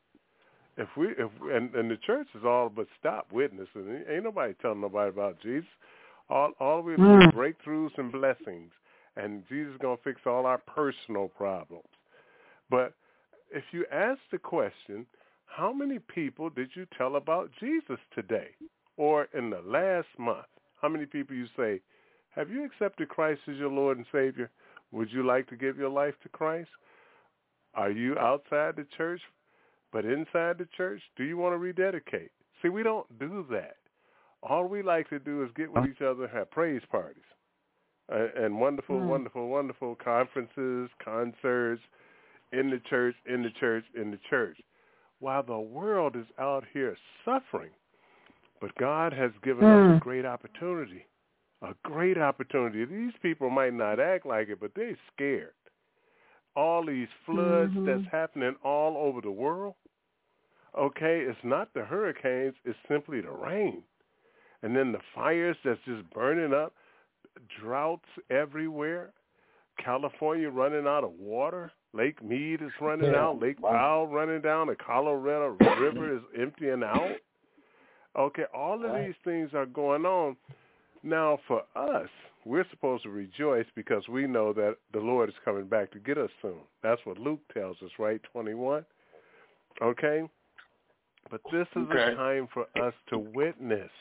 And the church is all but stop witnessing. Ain't nobody telling nobody about Jesus. All we do is breakthroughs and blessings, and Jesus is going to fix all our personal problems. But if you ask the question, how many people did you tell about Jesus today or in the last month? How many people you say, have you accepted Christ as your Lord and Savior? Would you like to give your life to Christ? Are you outside the church but inside the church? Do you want to rededicate? See, we don't do that. All we like to do is get with each other and have praise parties and wonderful, wonderful, wonderful conferences, concerts, in the church, in the church, in the church, while the world is out here suffering. But God has given us a great opportunity, a great opportunity. These people might not act like it, but they're scared. All these floods that's happening all over the world, okay, it's not the hurricanes, it's simply the rain. And then the fires that's just burning up, droughts everywhere, California running out of water. Lake Mead is running out. Lake Powell running down. The Colorado River is emptying out. Okay, all of these things are going on. Now, for us, we're supposed to rejoice because we know that the Lord is coming back to get us soon. That's what Luke tells us, right, 21? Okay? But this is a time for us to witness.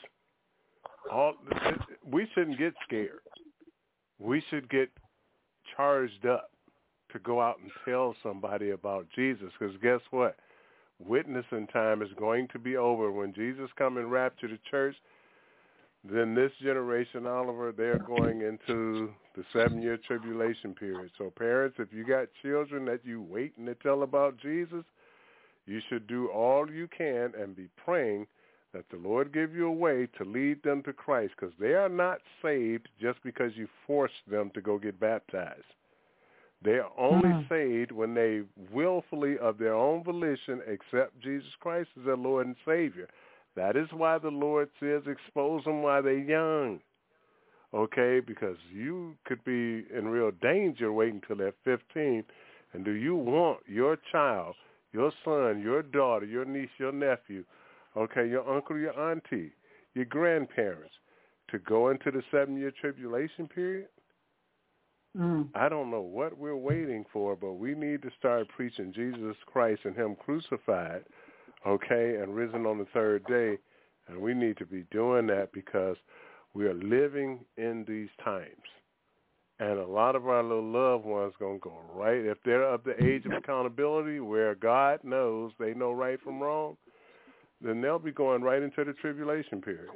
We shouldn't get scared. We should get charged up to go out and tell somebody about Jesus, because guess what? Witnessing time is going to be over. When Jesus come and rapture the church, then this generation, Oliver, they're going into the 7-year tribulation period. So parents, if you got children that you waiting to tell about Jesus, you should do all you can and be praying that the Lord give you a way to lead them to Christ, because they are not saved just because you force them to go get baptized. They are only saved when they willfully, of their own volition, accept Jesus Christ as their Lord and Savior. That is why the Lord says expose them while they're young, okay? Because you could be in real danger waiting until they're 15 And do you want your child, your son, your daughter, your niece, your nephew, okay, your uncle, your auntie, your grandparents, to go into the 7-year tribulation period? I don't know what we're waiting for, but we need to start preaching Jesus Christ and him crucified, okay, and risen on the third day. And we need to be doing that because we are living in these times. And a lot of our little loved ones going to go right, if they're of the age of accountability where God knows they know right from wrong, then they'll be going right into the tribulation period.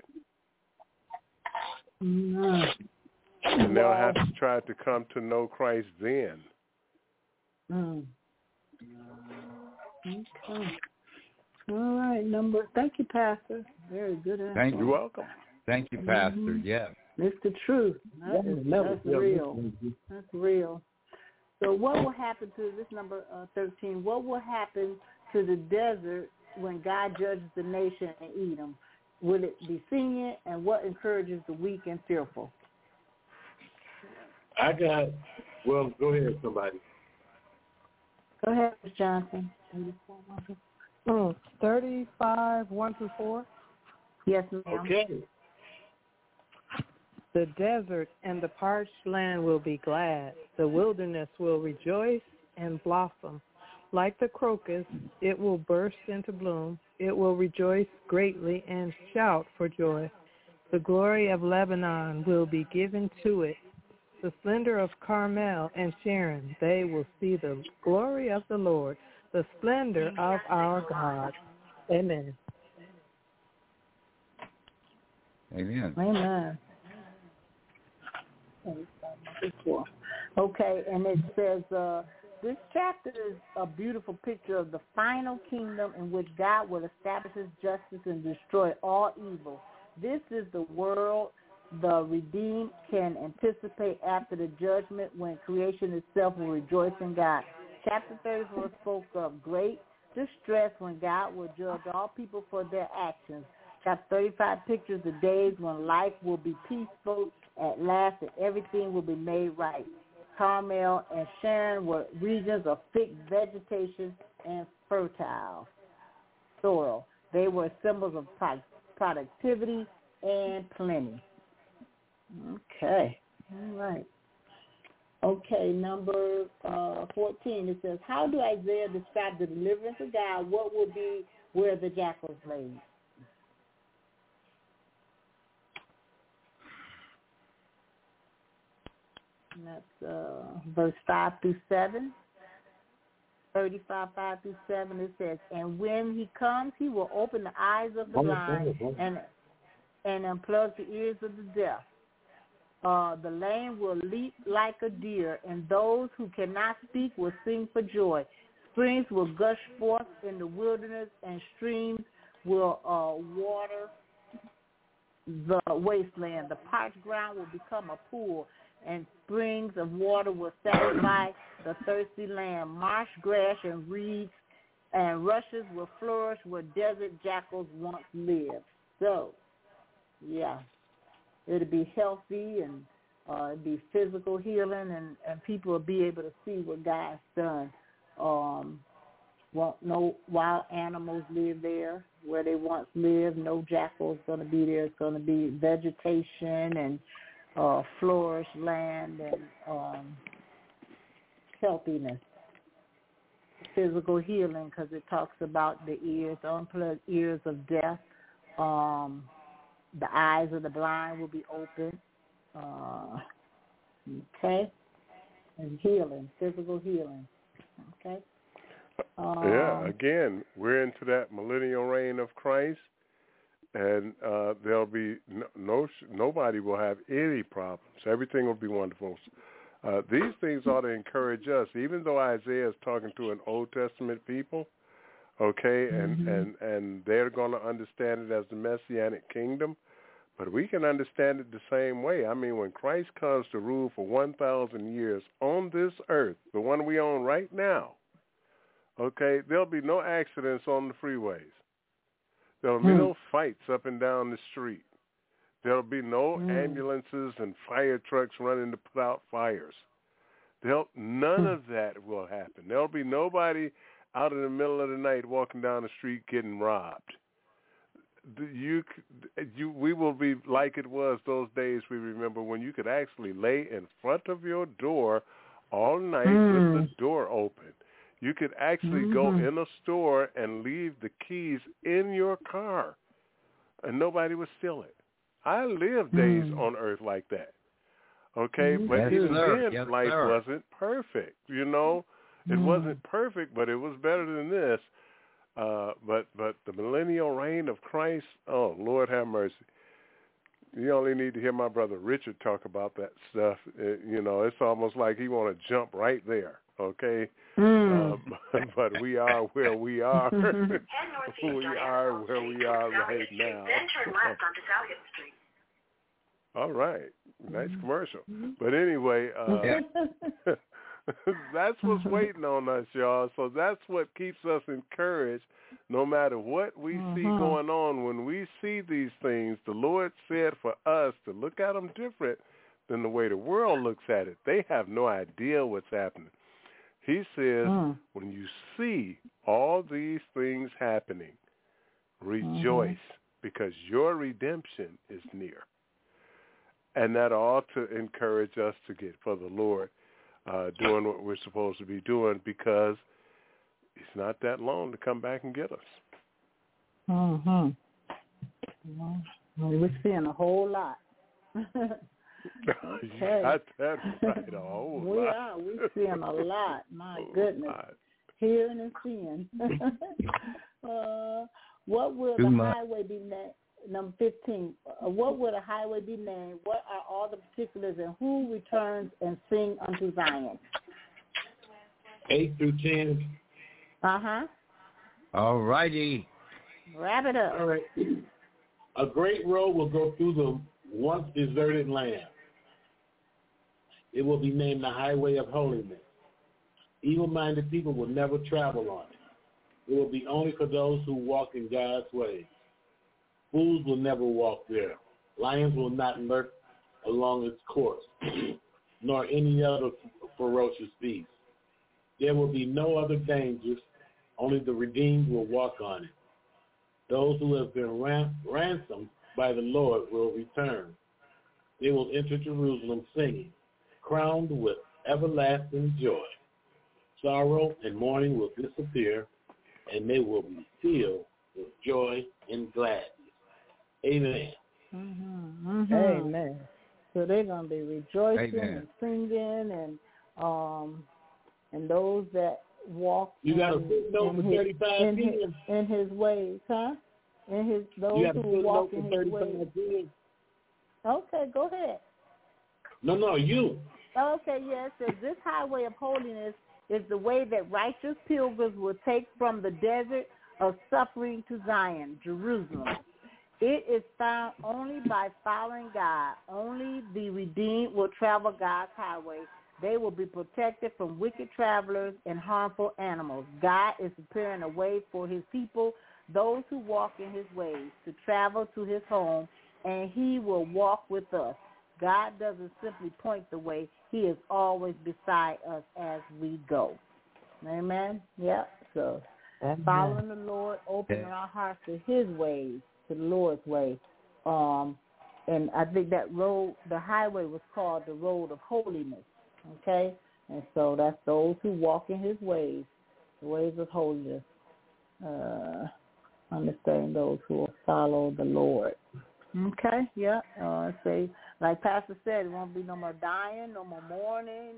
And they'll have to try to come to know Christ then. Okay. All right, thank you, Pastor. Very good answer. You're welcome. Thank you, Pastor. Yeah. It's the truth. That's real. That's real. So what will happen to this number 13? What will happen to the desert when God judges the nation in Edom? Will it be singing, and what encourages the weak and fearful? Well, go ahead, somebody. Go ahead, Ms. Johnson. 35, 1-4. Yes, ma'am. Okay. The desert and the parched land will be glad. The wilderness will rejoice and blossom. Like the crocus, it will burst into bloom. It will rejoice greatly and shout for joy. The glory of Lebanon will be given to it. The splendor of Carmel and Sharon, they will see the glory of the Lord, the splendor of our God. Amen. Amen. Amen. Okay, and it says this chapter is a beautiful picture of the final kingdom in which God will establish his justice and destroy all evil. This is the world the redeemed can anticipate after the judgment, when creation itself will rejoice in God. Chapter 34 spoke of great distress when God will judge all people for their actions. Chapter 35 pictures the days when life will be peaceful at last and everything will be made right. Carmel and Sharon were regions of thick vegetation and fertile soil. They were symbols of productivity and plenty. Okay. All right. Okay, number 14, it says, how do Isaiah describe the deliverance of God? What will be where the jackals laid? And that's verse 5 through 7. 35, 5 through 7, it says, and when he comes, he will open the eyes of the blind and unplug the ears of the deaf. The lame will leap like a deer, and those who cannot speak will sing for joy. Springs will gush forth in the wilderness, and streams will water the wasteland. The parched ground will become a pool, and springs of water will satisfy the thirsty land. Marsh grass and reeds and rushes will flourish where desert jackals once lived. So, yeah. It'll be healthy, and it'll be physical healing, and people will be able to see what God's done. No wild animals live there where they once lived. No jackals going to be there. It's going to be vegetation and flourished land and healthiness. Physical healing, because it talks about the ears, the unplugged ears of death. The eyes of the blind will be open. Okay? And healing, physical healing. Okay? Again, we're into that millennial reign of Christ, and there'll be nobody will have any problems. Everything will be wonderful. These things ought to encourage us, even though Isaiah is talking to an Old Testament people, okay, and they're going to understand it as the Messianic kingdom, but we can understand it the same way. I mean, when Christ comes to rule for 1,000 years on this earth, the one we own right now, okay, there'll be no accidents on the freeways. There'll be no fights up and down the street. There'll be no ambulances and fire trucks running to put out fires. None of that will happen. There'll be nobody out in the middle of the night walking down the street getting robbed. We will be like it was those days we remember when you could actually lay in front of your door all night with the door open. You could actually go in a store and leave the keys in your car, and nobody would steal it. I lived days on earth like that. Okay, but Yes, even sir. then, Yes, life sir. wasn't perfect. You know, it wasn't perfect, but it was better than this. But the millennial reign of Christ, oh, Lord have mercy. You only need to hear my brother Richard talk about that stuff. It's almost like he want to jump right there, okay? But we are where we are. We are where we are right now. Then turn left onto Southgate Street. All right. Nice commercial. But anyway, that's what's waiting on us, y'all. So that's what keeps us encouraged no matter what we see going on. When we see these things, the Lord said for us to look at them different than the way the world looks at it. They have no idea what's happening. He says, when you see all these things happening, rejoice because your redemption is near. And that ought to encourage us to get for the Lord doing what we're supposed to be doing, because it's not that long to come back and get us. We're seeing a whole lot. You got that right, a whole lot. We're seeing a lot. My goodness. Hearing and seeing. What will the highway be named? Number 15, what would a highway be named? What are all the particulars, and who returns and sing unto Zion? 8 through 10. All righty. Wrap it up. All right. A great road will go through the once deserted land. It will be named the Highway of Holiness. Evil-minded people will never travel on it. It will be only for those who walk in God's ways. Fools will never walk there. Lions will not lurk along its course, nor any other ferocious beast. There will be no other dangers. Only the redeemed will walk on it. Those who have been ransomed by the Lord will return. They will enter Jerusalem singing, crowned with everlasting joy. Sorrow and mourning will disappear, and they will be filled with joy and gladness. Amen. Amen. So they're going to be rejoicing and singing, and those that walk you got a footnote for 35 years. In his ways, huh? Those who walk in his ways. Okay, go ahead. No, you. Okay, yes. Yeah, so this highway of holiness is the way that righteous pilgrims will take from the desert of suffering to Zion, Jerusalem. It is found only by following God. Only the redeemed will travel God's highway. They will be protected from wicked travelers and harmful animals. God is preparing a way for his people, those who walk in his ways, to travel to his home, and he will walk with us. God doesn't simply point the way. He is always beside us as we go. Amen? Yep. So following the Lord, opening our hearts to his ways, to the Lord's way. And I think that road, the highway was called the road of holiness. Okay? And so that's those who walk in his ways, the ways of holiness. Understand those who will follow the Lord. Okay, yeah. Say, like Pastor said, it won't be no more dying, no more mourning.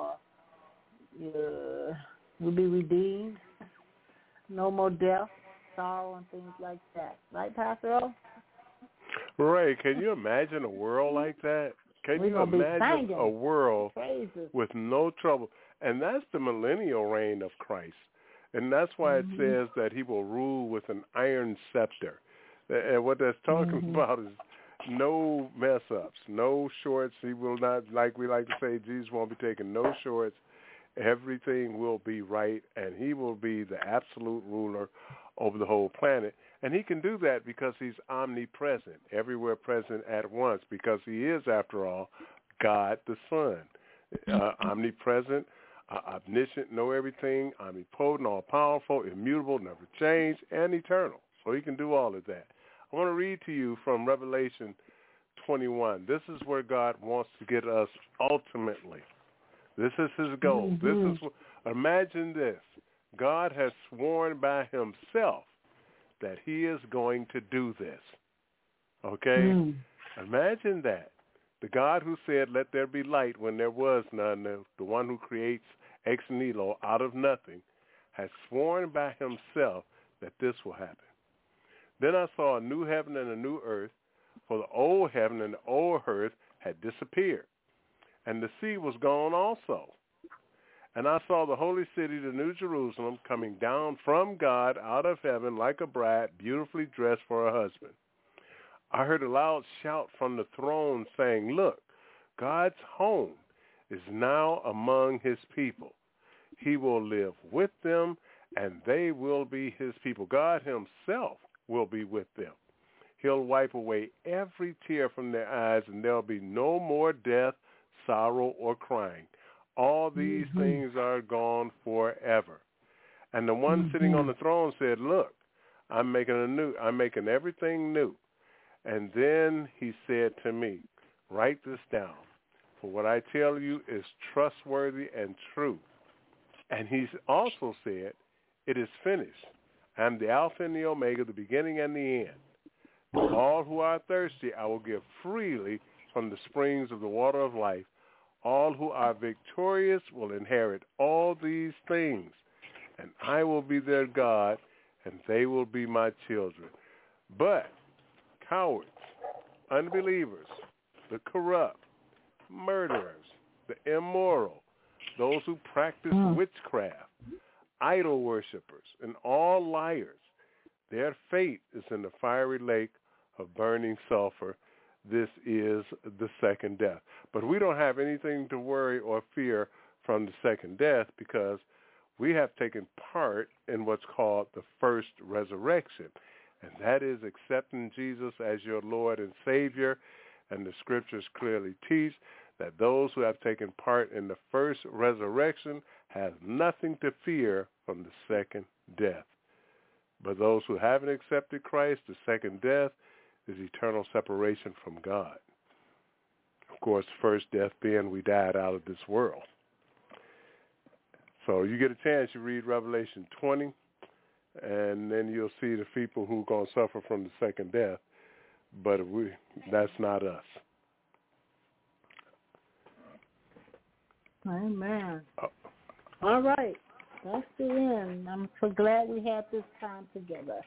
We'll be redeemed. No more death, sorrow, and things like that. Right, Pastor O? Ray, can you imagine a world like that? Can you imagine a world with no trouble? And that's the millennial reign of Christ. And that's why it says that he will rule with an iron scepter. And what that's talking about is no mess-ups, no shorts. He will not, like we like to say, Jesus won't be taking no shorts. Everything will be right, and he will be the absolute ruler over the whole planet. And he can do that because he's omnipresent, everywhere present at once, because he is, after all, God the Son. omnipresent, omniscient, know everything, omnipotent, all-powerful, immutable, never change, and eternal. So he can do all of that. I want to read to you from Revelation 21. This is where God wants to get us ultimately. This is his goal. This is imagine this. God has sworn by himself that he is going to do this. Okay? Imagine that. The God who said, let there be light when there was none, the one who creates ex nihilo, out of nothing, has sworn by himself that this will happen. Then I saw a new heaven and a new earth, for the old heaven and the old earth had disappeared, and the sea was gone also. And I saw the holy city, the New Jerusalem, coming down from God out of heaven like a bride, beautifully dressed for her husband. I heard a loud shout from the throne saying, look, God's home is now among his people. He will live with them, and they will be his people. God himself will be with them. He'll wipe away every tear from their eyes, and there'll be no more death, sorrow, or crying. All these things are gone forever. And the one sitting on the throne said, look, I'm making everything new. And then he said to me, write this down, for what I tell you is trustworthy and true. And he also said, it is finished. I'm the Alpha and the Omega, the beginning and the end. To all who are thirsty, I will give freely from the springs of the water of life. All who are victorious will inherit all these things, and I will be their God, and they will be my children. But cowards, unbelievers, the corrupt, murderers, the immoral, those who practice witchcraft, idol worshippers, and all liars, their fate is in the fiery lake of burning sulfur. This is the second death. But we don't have anything to worry or fear from the second death because we have taken part in what's called the first resurrection, and that is accepting Jesus as your Lord and Savior. And the scriptures clearly teach that those who have taken part in the first resurrection have nothing to fear from the second death. But those who haven't accepted Christ, the second death is eternal separation from God. Of course, first death being we died out of this world. So you get a chance, you read Revelation 20, and then you'll see the people who are going to suffer from the second death. But that's not us. Amen. All right. That's the end. I'm so glad we had this time together.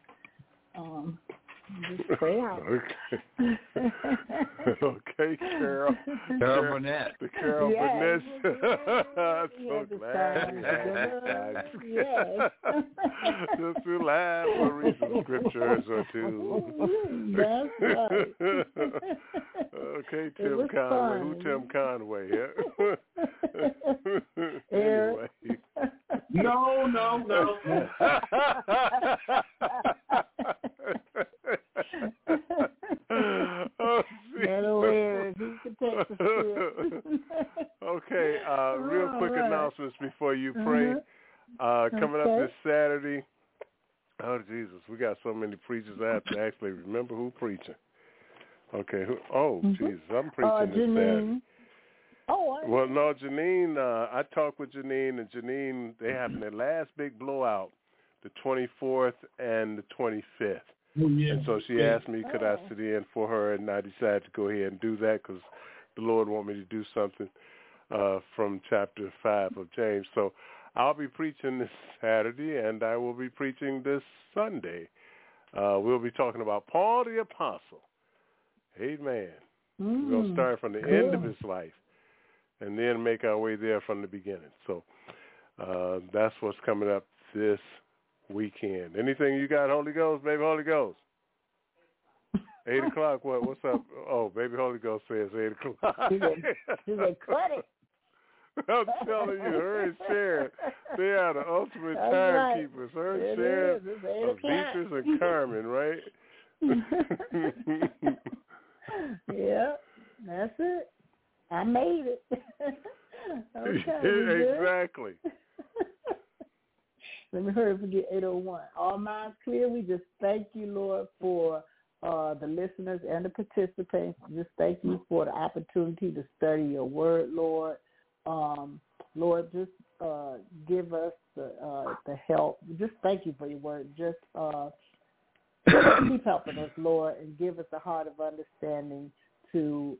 Just pray out. Okay. Okay, Carol. Carol Burnett. The Carol Burnett. So glad. Yes. Just to laugh or read some scriptures or two. That's right. Okay, Tim Conway. Who Tim Conway? Yeah? Anyway. No. Okay, real quick announcements before you pray. Coming up this Saturday. Oh, Jesus, we got so many preachers I have to actually remember who preaching. Okay, Jesus, I'm preaching this Saturday. Well, no, Janine, I talked with Janine, and Janine, they having their last big blowout, the 24th and the 25th. And so she asked me, could I sit in for her, and I decided to go ahead and do that because the Lord want me to do something from chapter 5 of James. So I'll be preaching this Saturday, and I will be preaching this Sunday. We'll be talking about Paul the Apostle. Amen. We're going to start from the end of his life and then make our way there from the beginning. So that's what's coming up this weekend. Anything you got, Holy Ghost, baby Holy Ghost? 8 o'clock, what? What's up? Oh, baby Holy Ghost says 8 o'clock. She said, cut it. I'm telling you, her and Sharon, they are the ultimate timekeepers. Her and Sharon of Beatrice and Carmen, right? Yeah, that's it. I made it. Okay, exactly. Let me hurry up and get 801. All minds clear. We just thank you, Lord, for the listeners and the participants. Just thank you for the opportunity to study your word, Lord. Lord, just give us the help. Just thank you for your word. Just keep helping us, Lord, and give us a heart of understanding to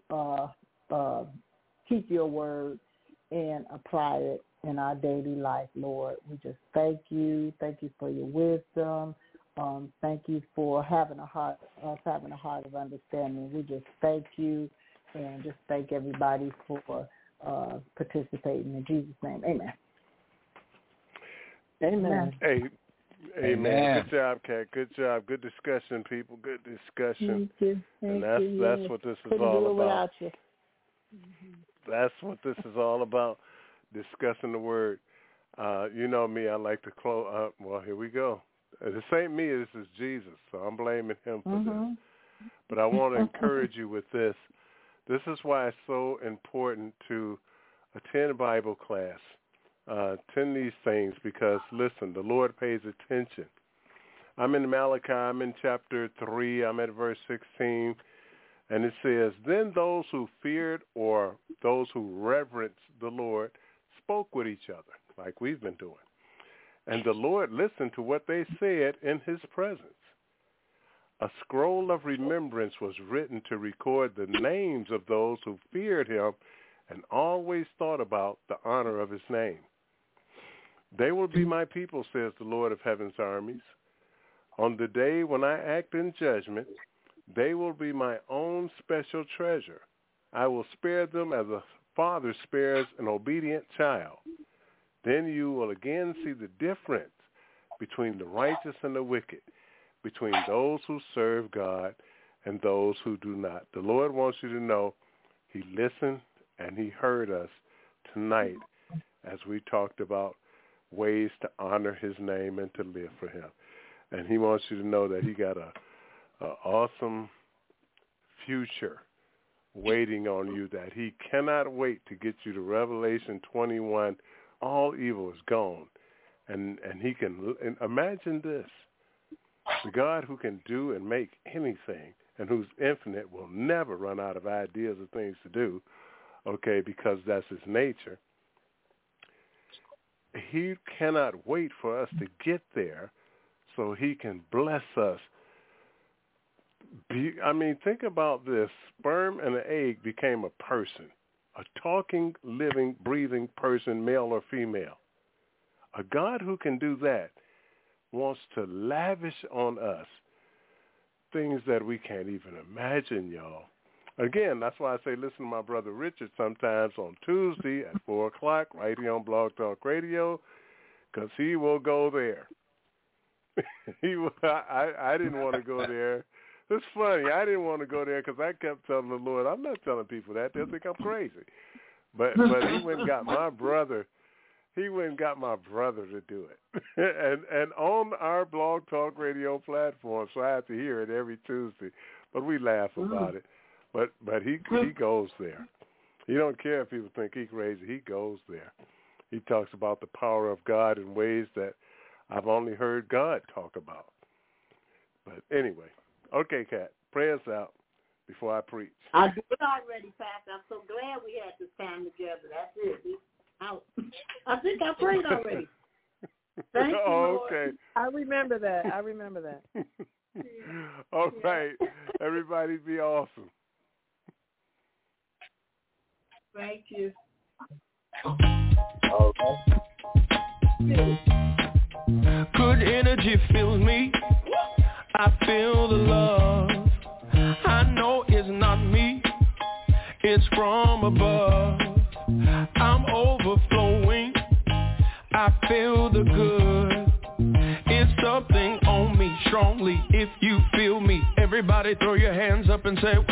keep your word and apply it in our daily life, Lord. We just thank you. Thank you for your wisdom. Thank you for having a heart of understanding. We just thank you and just thank everybody for participating in Jesus' name. Amen. Amen. Hey, amen. Good job, Kat. Good job. Good discussion, people. Good discussion. Thank you. That's what this is all about. You. That's what this is all about. Discussing the word. You know me. I like to close. Well, here we go. This ain't me. This is Jesus. So I'm blaming him for this. But I want to encourage you with this. This is why it's so important to attend Bible class. Attend these things because, listen, the Lord pays attention. I'm in Malachi. I'm in chapter 3. I'm at verse 16. And it says, then those who feared or those who reverenced the Lord spoke with each other, like we've been doing. And the Lord listened to what they said in his presence. A scroll of remembrance was written to record the names of those who feared him and always thought about the honor of his name. They will be my people, says the Lord of heaven's armies. On the day when I act in judgment, they will be my own special treasure. I will spare them as a father spares an obedient child. Then you will again see the difference between the righteous and the wicked, between those who serve God and those who do not. The Lord wants you to know he listened and he heard us tonight as we talked about ways to honor his name and to live for him. And he wants you to know that he got a awesome future waiting on you, that he cannot wait to get you to Revelation 21. All evil is gone. And he can, and imagine this, the God who can do and make anything and who's infinite will never run out of ideas or things to do, okay, because that's his nature. He cannot wait for us to get there so he can bless us. Think about this. Sperm and an egg became a person, a talking, living, breathing person, male or female. A God who can do that wants to lavish on us things that we can't even imagine, y'all. Again, that's why I say listen to my brother Richard sometimes on Tuesday at 4 o'clock right here on Blog Talk Radio, because he will go there. I didn't want to go there. It's funny. I didn't want to go there because I kept telling the Lord, I'm not telling people that. They'll think I'm crazy. But he went and got my brother. He went and got my brother to do it. and on our Blog Talk Radio platform, so I have to hear it every Tuesday. But we laugh about it. But he goes there. He don't care if people think he's crazy. He goes there. He talks about the power of God in ways that I've only heard God talk about. But anyway, okay, Kat, pray us out before I preach. I did already, Pastor. I'm so glad we had this time together. That's it. I think I prayed already. Thank you, Lord. Okay. I remember that. All right. Everybody be awesome. Thank you. Okay. Good energy fills me. I feel the love. I know it's not me. It's from above. I'm overflowing. I feel the good. It's something on me strongly. If you feel me, everybody throw your hands up and say,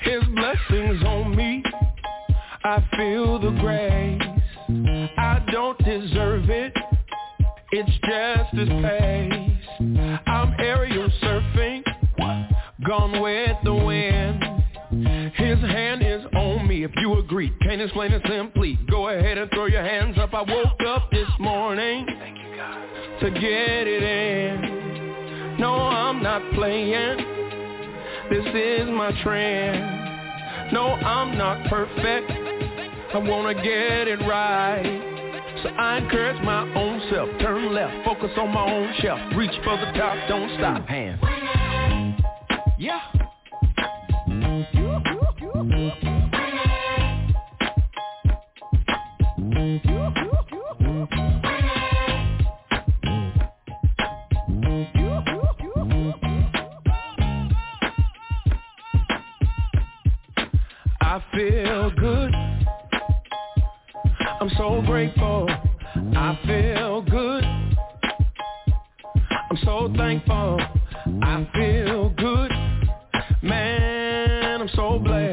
His blessings on me, I feel the grace. I don't deserve it, it's just His pace. I'm aerial surfing, gone with the wind. His hand is on me, if you agree. Can't explain it simply. Go ahead and throw your hands up. I woke up this morning to get it in. No, I'm not playing. This is my trend. No, I'm not perfect. I wanna get it right. So I encourage my own self. Turn left, focus on my own shelf. Reach for the top, don't stop. Hands. Yeah. I feel good. I'm so grateful. I feel good. I'm so thankful. I feel good. Man, I'm so blessed.